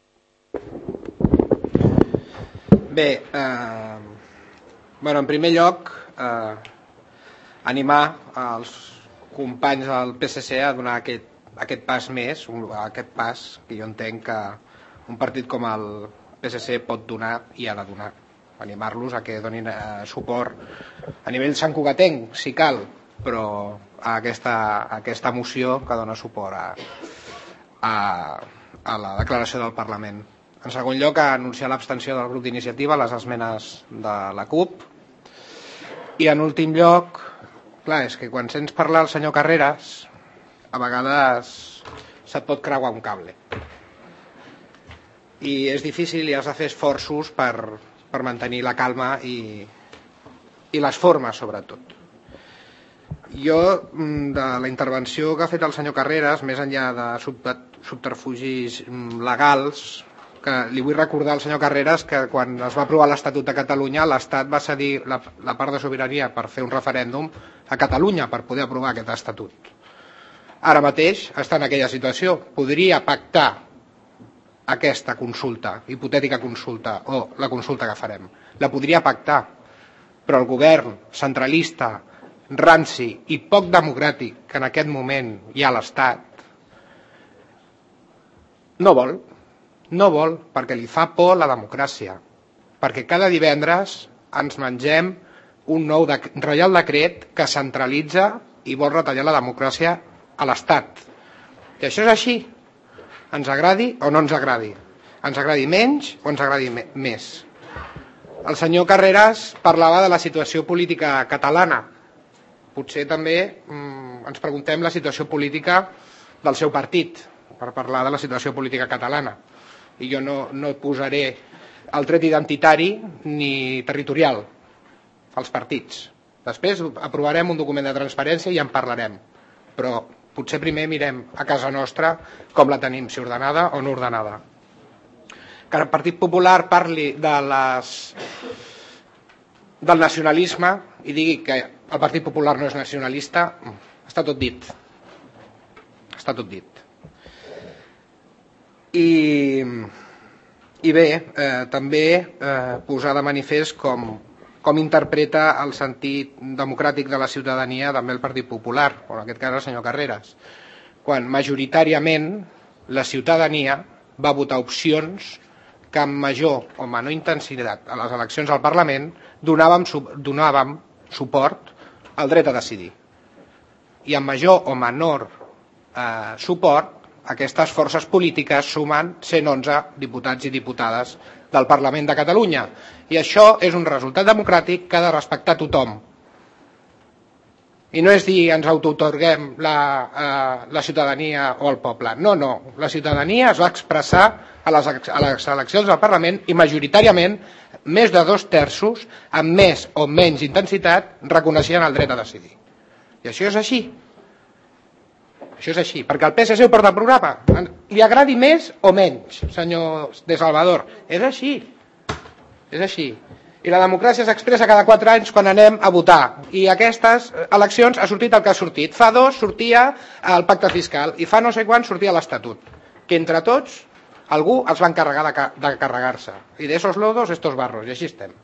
Bé, eh, bueno, en primer lloc, eh, animar els companys del P S C a donar aquest, aquest pas més, un, aquest pas que jo entenc que un partit com el P S C pot donar i ha de donar. Animar-los a que donin eh, suport a nivell santcugatenc, si cal, però a aquesta, a aquesta moció que dona suport a, a, a la declaració del Parlament. En segon lloc, a anunciar l'abstenció del grup d'iniciativa a les esmenes de la CUP. I en últim lloc, clar, és que quan sents parlar el senyor Carreras, a vegades se't pot creuar un cable. I és difícil i has de fer esforços per, per mantenir la calma i, i les formes, sobretot. Jo, de la intervenció que ha fet el senyor Carreras, més enllà de subterfugis legals, que li vull recordar al senyor Carreras que quan es va aprovar l'Estatut de Catalunya, l'Estat va cedir la, la part de sobirania per fer un referèndum a Catalunya per poder aprovar aquest Estatut. Ara mateix està en aquella situació. Podria pactar aquesta consulta, hipotètica consulta, o la consulta que farem. La podria pactar, però el govern centralista, ranci i poc democràtic que en aquest moment hi ha a l'Estat, no vol. No vol, perquè li fa por la democràcia. Perquè cada divendres ens mengem un nou de, reial decret que centralitza i vol retallar la democràcia a l'Estat. I això és així. Ens agradi o no ens agradi. Ens agradi menys o ens agradi me més. El senyor Carreras parlava de la situació política catalana. Potser també mm, ens preguntem la situació política del seu partit, per parlar de la situació política catalana. I jo no, no posaré el tret identitari ni territorial als partits. Després aprovarem un document de transparència i en parlarem. Però potser primer mirem a casa nostra com la tenim, si ordenada o no ordenada. Que el Partit Popular parli de les, del nacionalisme i digui que el Partit Popular no és nacionalista, està tot dit. Està tot dit. I, i bé, eh, també eh, posar de manifest com, com interpreta el sentit democràtic de la ciutadania també el Partit Popular, o en aquest cas el senyor Carreras, quan majoritàriament la ciutadania va votar opcions que amb major o menor intensitat a les eleccions al Parlament donàvem, donàvem suport al dret a decidir. I amb major o menor eh, suport aquestes forces polítiques sumen cent onze diputats i diputades del Parlament de Catalunya. I això és un resultat democràtic que ha de respectar tothom. I no és dir ens autoatorguem la, eh, la ciutadania o el poble. No, no. La ciutadania es va expressar a les, a les eleccions del Parlament i majoritàriament més de dos terços, amb més o menys intensitat, reconeixien el dret a decidir. I això és així. Això és així, perquè el P S C ho porta al programa. Li agradi més o menys, senyor de Salvador. És així. És així. I la democràcia s'expressa cada quatre anys quan anem a votar. I aquestes eleccions ha sortit el que ha sortit. Fa dos sortia el pacte fiscal i fa no sé quan sortia l'Estatut. Que entre tots algú els va encarregar de, de carregar-se. I d'esos lodos, estos barros. I així estem.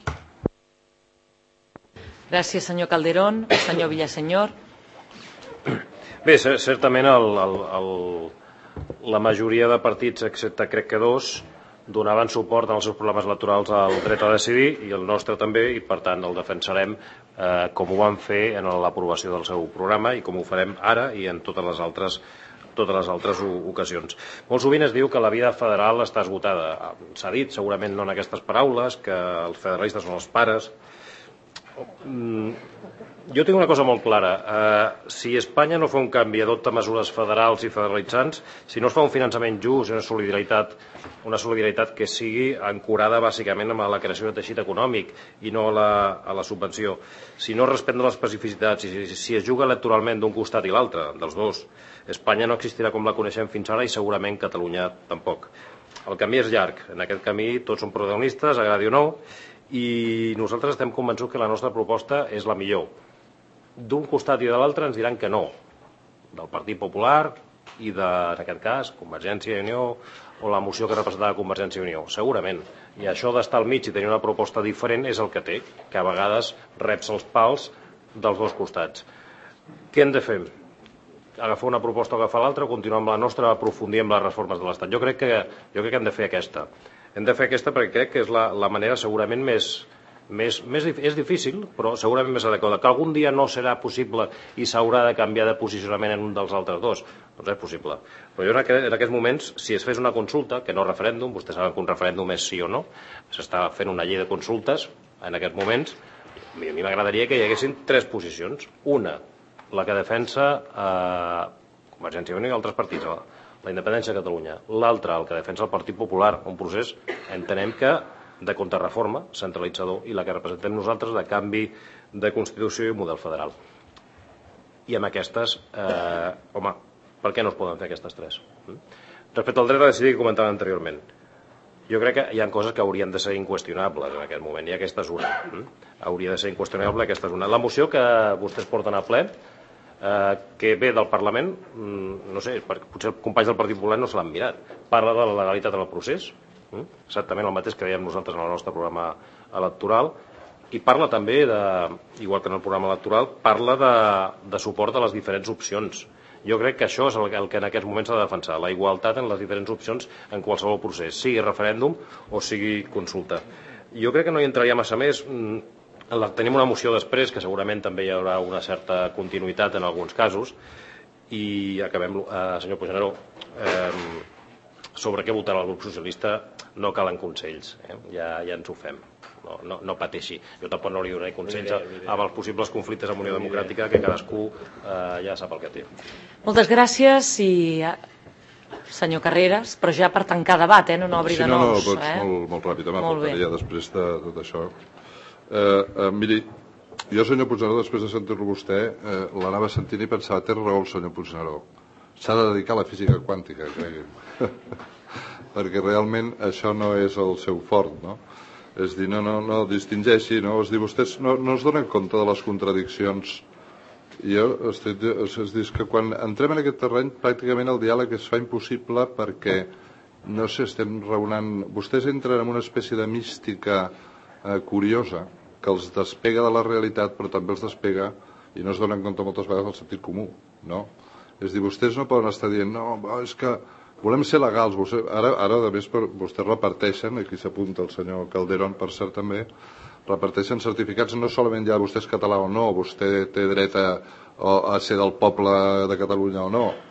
Gràcies, senyor Calderón. Senyor Villaseñor. Bé, certament el, el, el, la majoria de partits, excepte crec que dos, donaven suport en els seus programes electorals al dret a decidir i el nostre també, i per tant el defensarem eh, com ho vam fer en l'aprovació del seu programa i com ho farem ara i en totes les altres totes les altres ocasions. Molt sovint es diu que la vida federal està esgotada. S'ha dit, segurament no en aquestes paraules, que els federalistes són els pares. Jo tinc una cosa molt clara. Eh, si Espanya no fa un canvi, adopta mesures federals i federalitzants, si no es fa un finançament just i una solidaritat, una solidaritat que sigui ancorada bàsicament amb la creació de teixit econòmic i no a la, a la subvenció, si no es respecten les especificitats i si, si es juga electoralment d'un costat i l'altre, dels dos, Espanya no existirà com la coneixem fins ara i segurament Catalunya tampoc. El camí és llarg. En aquest camí tots som protagonistes, agradi o no, i nosaltres estem convençuts que la nostra proposta és la millor. D'un costat i de l'altre ens diran que no, del Partit Popular i de, en aquest cas, Convergència i Unió o la moció que representava Convergència i Unió, segurament. I això d'estar al mig i tenir una proposta diferent és el que té, que a vegades reps els pals dels dos costats. Què hem de fer? Agafar una proposta o agafar l'altra o continuar amb la nostra, aprofundir amb les reformes de l'Estat? Jo crec que, jo crec que hem de fer aquesta. Hem de fer aquesta perquè crec que és la, la manera segurament més, més, més... És difícil, però segurament més adequada. Que algun dia no serà possible i s'haurà de canviar de posicionament en un dels altres dos, doncs és possible. Però jo en, aquest, en aquests moments, si es fes una consulta, que no referèndum, vostès saben que un referèndum és sí o no, s'està fent una llei de consultes en aquests moments, a mi m'agradaria que hi haguessin tres posicions. Una, la que defensa eh, Convergència i Unió i altres partits, la, la independència de Catalunya. L'altra, el que defensa el Partit Popular, un procés, entenem que de contrarreforma, centralitzador, i la que representem nosaltres de canvi de Constitució i model federal. I amb aquestes, eh, home, per què no es poden fer aquestes tres? Respecte al dret a decidir que comentava anteriorment, jo crec que hi ha coses que haurien de ser inqüestionables en aquest moment, i aquesta és una. Hauria de ser inqüestionable, aquesta és una. La moció que vostès porten a ple, eh, que ve del Parlament, no sé, potser els companys del Partit Popular no se l'han mirat, parla de la legalitat en el procés, exactament el mateix que dèiem nosaltres en el nostre programa electoral, i parla també, de, igual que en el programa electoral, parla de, de suport a les diferents opcions. Jo crec que això és el, el que en aquests moments s'ha de defensar, la igualtat en les diferents opcions en qualsevol procés, sigui referèndum o sigui consulta. Jo crec que no hi entraria massa més. Tenim una moció després, que segurament també hi haurà una certa continuïtat en alguns casos, i acabem, eh, senyor Puigneró, eh, sobre què votarà el grup socialista no calen consells, eh? ja, ja ens ho fem. No, no, no pateixi. Jo tampoc no li donaré consells amb els possibles conflictes amb Unió Democràtica, que cadascú eh, ja sap el que té. Moltes gràcies i senyor Carreras, però ja per tancar debat, eh? no, no obri sí, de nous. No, no, pots, eh? molt, molt ràpid, home, molt ja després de tot això. Eh, eh, miri, jo, senyor Puigneró, després de sentir-lo vostè, eh, l'anava sentint i pensava, té raó el senyor Puigneró. S'ha de dedicar a la física quàntica, crec. Perquè realment això no és el seu fort, no? És dir, no, no, no distingeixi, no? És dir, vostès no, no es donen compte de les contradiccions. Jo estic, és dir, que quan entrem en aquest terreny, pràcticament el diàleg es fa impossible perquè, no sé, estem raonant... Vostès entren en una espècie de mística eh, curiosa que els despega de la realitat, però també els despega, i no es donen compte moltes vegades del sentit comú, no? És dir, vostès no poden estar dient, no, és que volem ser legals. Vostè, ara, ara, a més, vostès reparteixen, aquí s'apunta el senyor Calderón, per cert, també, reparteixen certificats no solament ja vostè és català o no, vostè té dret a, a ser del poble de Catalunya o no.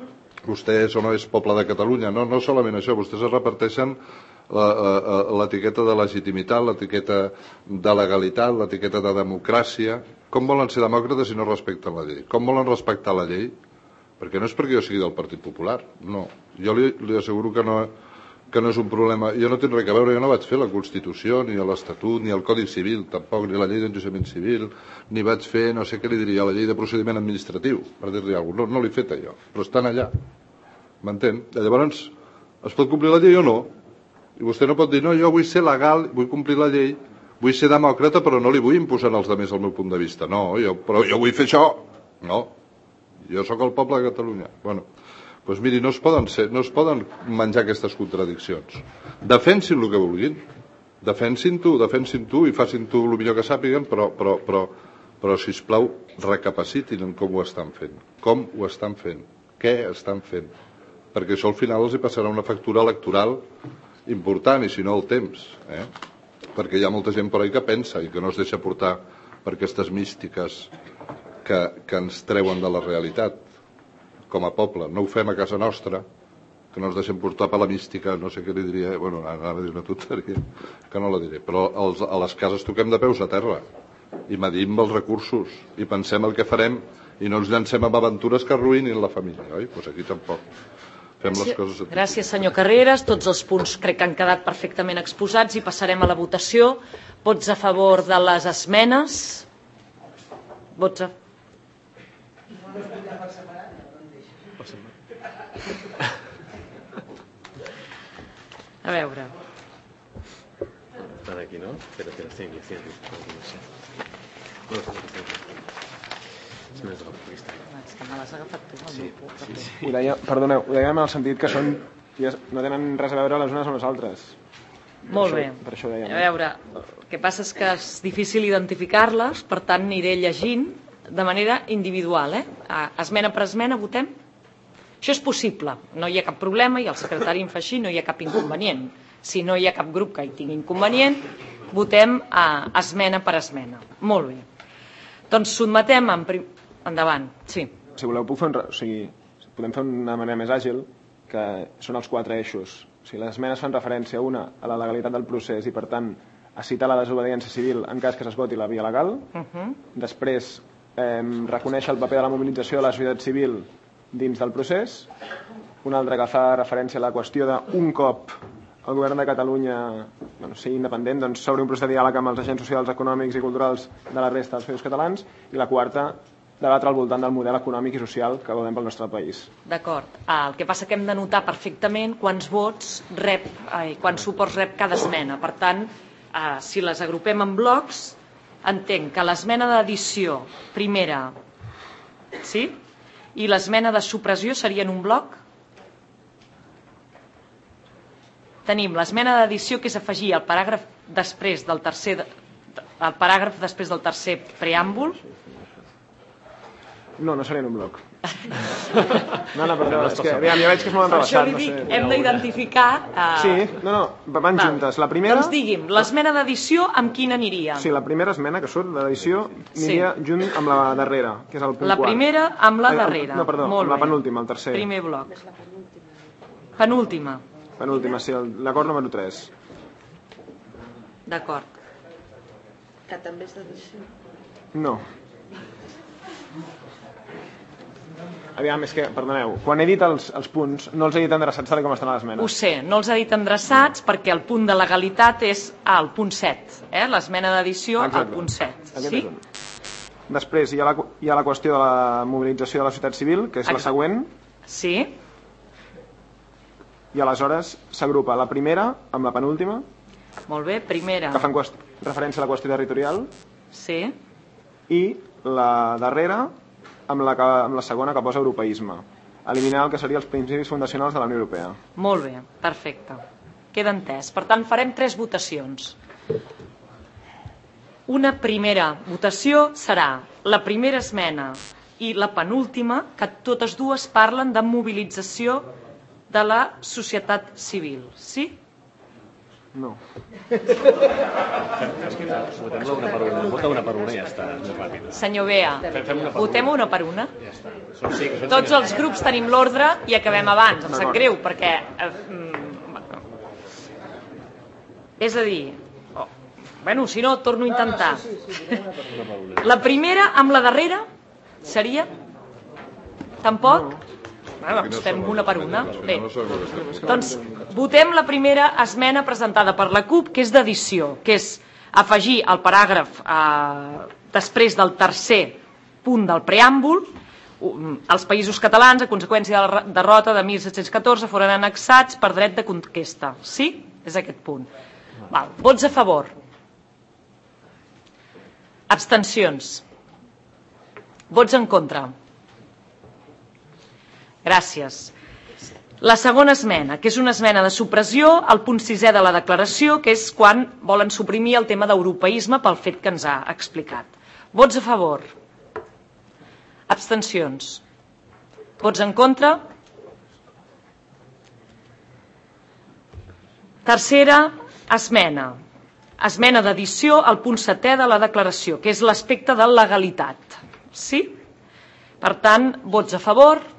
vostè és o no és poble de Catalunya. No, no solament això, vostès es reparteixen l'etiqueta de legitimitat, l'etiqueta de legalitat, l'etiqueta de democràcia. Com volen ser demòcrates si no respecten la llei? Com volen respectar la llei? Perquè no és perquè jo sigui del Partit Popular, no. Jo li, li asseguro que no, que no és un problema. Jo no tinc res a veure, jo no vaig fer la Constitució, ni l'Estatut, ni el Codi Civil, tampoc, ni la llei d'enjudiciament civil, ni vaig fer, no sé què li diria, la llei de procediment administratiu, per dir-li alguna cosa. No, no l'he fet jo, però estan allà. M'entén? Llavors, es pot complir la llei o no? I vostè no pot dir, no, jo vull ser legal, vull complir la llei, vull ser demòcrata, però no li vull imposar als altres el meu punt de vista. No, jo, però jo vull fer això. No, jo sóc el poble de Catalunya. Bueno, doncs miri, no es poden, ser, no es poden menjar aquestes contradiccions. Defensin el que vulguin, defensin-ho, defensin-ho i facin-ho el millor que sàpiguen, però, però, però, però sisplau, recapacitin en com ho estan fent. Com ho estan fent? Què estan fent? Perquè això al final els hi passarà una factura electoral important, i si no el temps, eh? Perquè hi ha molta gent per ahí que pensa i que no es deixa portar per aquestes místiques que, que ens treuen de la realitat com a poble. No ho fem a casa nostra, que no ens deixem portar per la mística, no sé què li diria, bueno, anava a dir una tonteria, que no la diré, però als, a les cases toquem de peus a terra i medim els recursos i pensem el que farem i no ens llancem amb aventures que arruïnin la família, oi? Doncs aquí tampoc. Fem les coses a tot. Gràcies, senyor Carreras. Tots els punts crec que han quedat perfectament exposats i passarem a la votació. Vots a favor de les esmenes? Vots a... A veure. Estan aquí, no? Espera, espera, estic aquí, estic aquí. No, estic aquí. És més de la populista. És que me l'has agafat tu, el meu puc. Sí, sí. Ho deia, perdoneu, ho dèiem en el sentit que són, no tenen res a veure les unes amb les altres. Molt bé. Per això ho dèiem. A veure, el que passa és que és difícil identificar-les, per tant aniré llegint de manera individual. Eh? Esmena per esmena, votem? Això és possible, no hi ha cap problema i el secretari em fa així, no hi ha cap inconvenient. Si no hi ha cap grup que hi tingui inconvenient, votem a esmena per esmena. Molt bé. Doncs sotmetem en prim... endavant. Sí. Si voleu, puc fer un... o sigui, podem fer una manera més àgil, que són els quatre eixos. O sigui, les esmenes fan referència, una, a la legalitat del procés i, per tant, a citar la desobediència civil en cas que s'esgoti la via legal. Uh -huh. Després, eh, reconèixer el paper de la mobilització de la societat civil dins del procés. Una altra que fa referència a la qüestió d'un cop el govern de Catalunya, bueno, sigui independent, doncs s'obre un procés de diàleg amb els agents socials, econòmics i culturals de la resta dels països catalans. I la quarta, debatre al voltant del model econòmic i social que volem pel nostre país. D'acord. El que passa que hem de notar perfectament quants vots rep, eh, quants suports rep cada esmena. Per tant, eh, si les agrupem en blocs, entenc que l'esmena d'addició primera, sí? I l'esmena de supressió seria en un bloc? Tenim l'esmena d'addició, que és afegir el paràgraf després del tercer, el paràgraf després del tercer preàmbul. No, no seria en un bloc. No, no, perdó, és que aviam, jo veig que és molt enrebaçat. Per això li dic, no sé, hem d'identificar... Uh... Sí, no, no, van Va. juntes. La primera... Doncs digui'm, l'esmena d'addició amb quina aniria? Sí, la primera esmena que surt d'addició aniria sí. junt amb la darrera, que és el punt La quart. primera amb la darrera. No, perdó, molt amb la bé. penúltima, el tercer. Primer bloc. Penúltima. Penúltima, sí, l'acord número tres. D'acord. Que també és d'addició. No. Aviam, és que, perdoneu, quan he dit els, els punts, no els he dit endreçats tal com estan a l'esmena. Ho sé, no els he dit endreçats perquè el punt de legalitat és al punt set, eh? L'esmena d'addició al punt set. Sí? Després hi ha, la, hi ha la qüestió de la mobilització de la societat civil, que és la següent. Sí. I aleshores s'agrupa la primera amb la penúltima. Molt bé, primera. Que fan referència a la qüestió territorial. Sí. I la darrera amb la, amb la segona, que posa europeisme. Eliminar el que serien els principis fundacionals de la Unió Europea. Molt bé, perfecte. Queda entès. Per tant, farem tres votacions. Una primera votació serà la primera esmena i la penúltima, que totes dues parlen de mobilització de la societat civil. Sí? No. Votem una per una. Vota una per una i ja està, és molt ràpid. Senyor Bea, votem una per una? Ja està. Són cinc, són Tots els grups tenim l'ordre i acabem abans. Em sap greu, perquè... Eh, és a dir... Oh, bueno, si no, torno a intentar. La primera amb la darrera seria... Tampoc? Bueno, doncs fem una per una. Bé, doncs votem la primera esmena presentada per la CUP, que és d'addició, que és afegir al paràgraf eh, després del tercer punt del preàmbul: els països catalans, a conseqüència de la derrota de mil set-cents catorze, foren annexats per dret de conquesta. Sí? És aquest punt. Val. Vots a favor? Abstencions? Vots en contra? Gràcies. La segona esmena, que és una esmena de supressió al punt sisè de la declaració, que és quan volen suprimir el tema d'europeisme pel fet que ens ha explicat. Vots a favor? Abstencions? Vots en contra? Tercera esmena. Esmena d'addició al punt setè de la declaració, que és l'aspecte de legalitat. Sí? Per tant, vots a favor?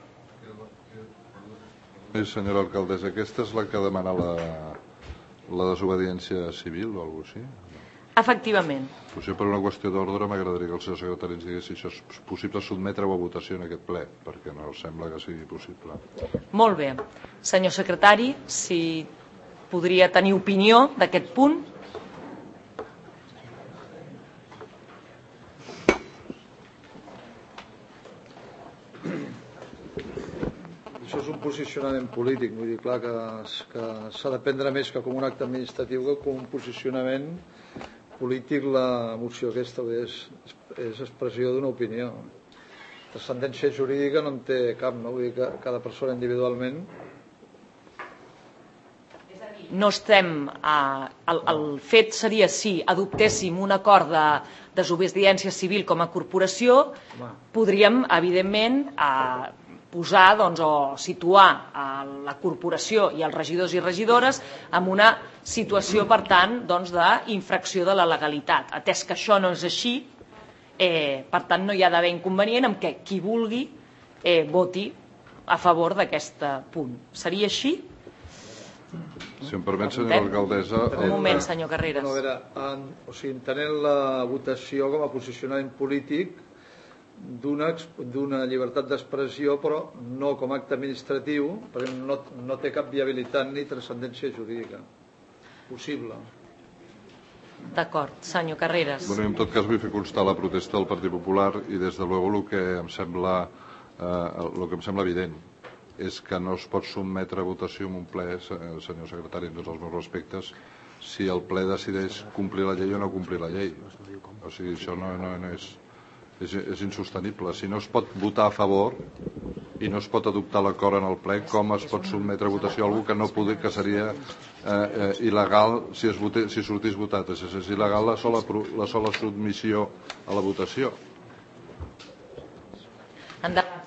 Sí, senyora alcaldessa, aquesta és la que demana la, la desobediència civil o alguna cosa així? Efectivament. Potser per una qüestió d'ordre m'agradaria que el senyor secretari ens digués si això és possible sotmetre-ho a votació en aquest ple, perquè no sembla que sigui possible. Molt bé. Senyor secretari, si podria tenir opinió d'aquest punt. Això és un posicionament polític, vull dir, clar que, que s'ha de prendre més que com un acte administratiu que com un posicionament polític. La moció aquesta és, és expressió d'una opinió. Transcendència jurídica no en té cap, no? Vull dir que cada persona individualment... No estem... Eh, el, el fet seria si adoptéssim un acord de desobediència civil com a corporació, podríem, evidentment, eh, posar doncs, o situar a la corporació i els regidors i regidores en una situació, per tant, doncs, d'infracció de la legalitat. Atès que això no és així, eh, per tant, no hi ha d'haver inconvenient en què qui vulgui eh, voti a favor d'aquest punt. Seria així? Si em permet, senyora alcaldessa... Un moment, senyor Carreras. No, a veure, en, o sigui, entenent la votació com a posicionament polític d'una llibertat d'expressió, però no com a acte administratiu, perquè no, no té cap viabilitat ni transcendència jurídica possible. D'acord, senyor Carreras. Bueno, en tot cas vull fer constar la protesta del Partit Popular i des de luego el que em sembla, eh, el que em sembla evident és que no es pot sotmetre a votació en un ple, senyor secretari, en tots els meus respectes, si el ple decideix complir la llei o no complir la llei. O sigui, això no, no, no és... És, és insostenible. Si no es pot votar a favor i no es pot adoptar l'acord en el ple, com es pot sotmetre a votació algú que no pugui, que seria eh, eh, il·legal si, es voté, si sortís votat? És, és il·legal la sola, la sola submissió a la votació. Endavant.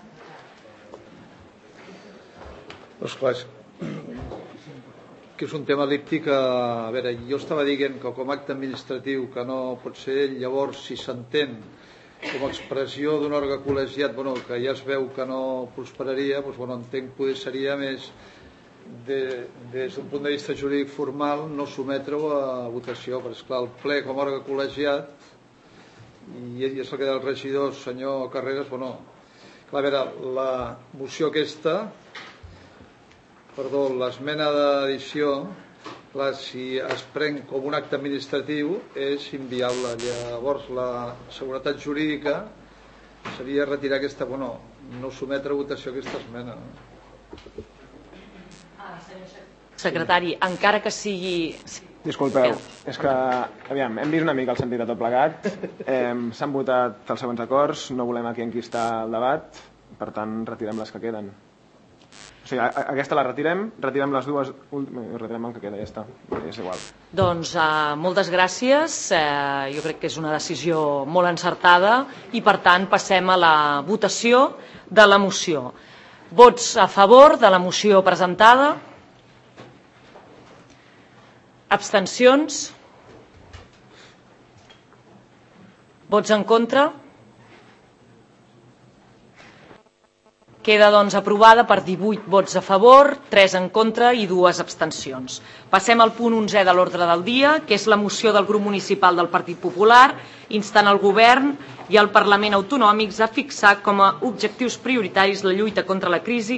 Doncs clar, que és un tema elíptic. A veure, jo estava dient que com a acte administratiu que no pot ser, llavors si s'entén com a expressió d'un òrgan col·legiat, bueno, que ja es veu que no prosperaria, doncs, bueno, entenc que seria més de, des d'un punt de vista jurídic formal no sometre-ho a votació, perquè esclar, el ple com a òrgan col·legiat, i és el que deia el regidor senyor Carreras, bueno, clar, a veure, la moció aquesta, perdó, l'esmena d'addició, clar, si es pren com un acte administratiu és inviable. Llavors la seguretat jurídica seria retirar aquesta, bueno, no sometre a votació aquesta esmena. Secretari, encara que sigui... Disculpeu, és que, aviam, hem vist una mica el sentit de tot plegat, eh, s'han votat els següents acords, no volem aquí enquistar el debat, per tant retirem les que queden. O sigui, aquesta la retirem, retirem les dues, retirem el que queda, ja està, és igual. Doncs uh, moltes gràcies, uh, jo crec que és una decisió molt encertada i per tant passem a la votació de la moció. Vots a favor de la moció presentada? Abstencions? Vots en contra? Queda, doncs, aprovada per divuit vots a favor, tres en contra i dues abstencions. Passem al punt onzè de l'ordre del dia, que és la moció del grup municipal del Partit Popular, instant el Govern i el Parlament autonòmics a fixar com a objectius prioritaris la lluita contra la crisi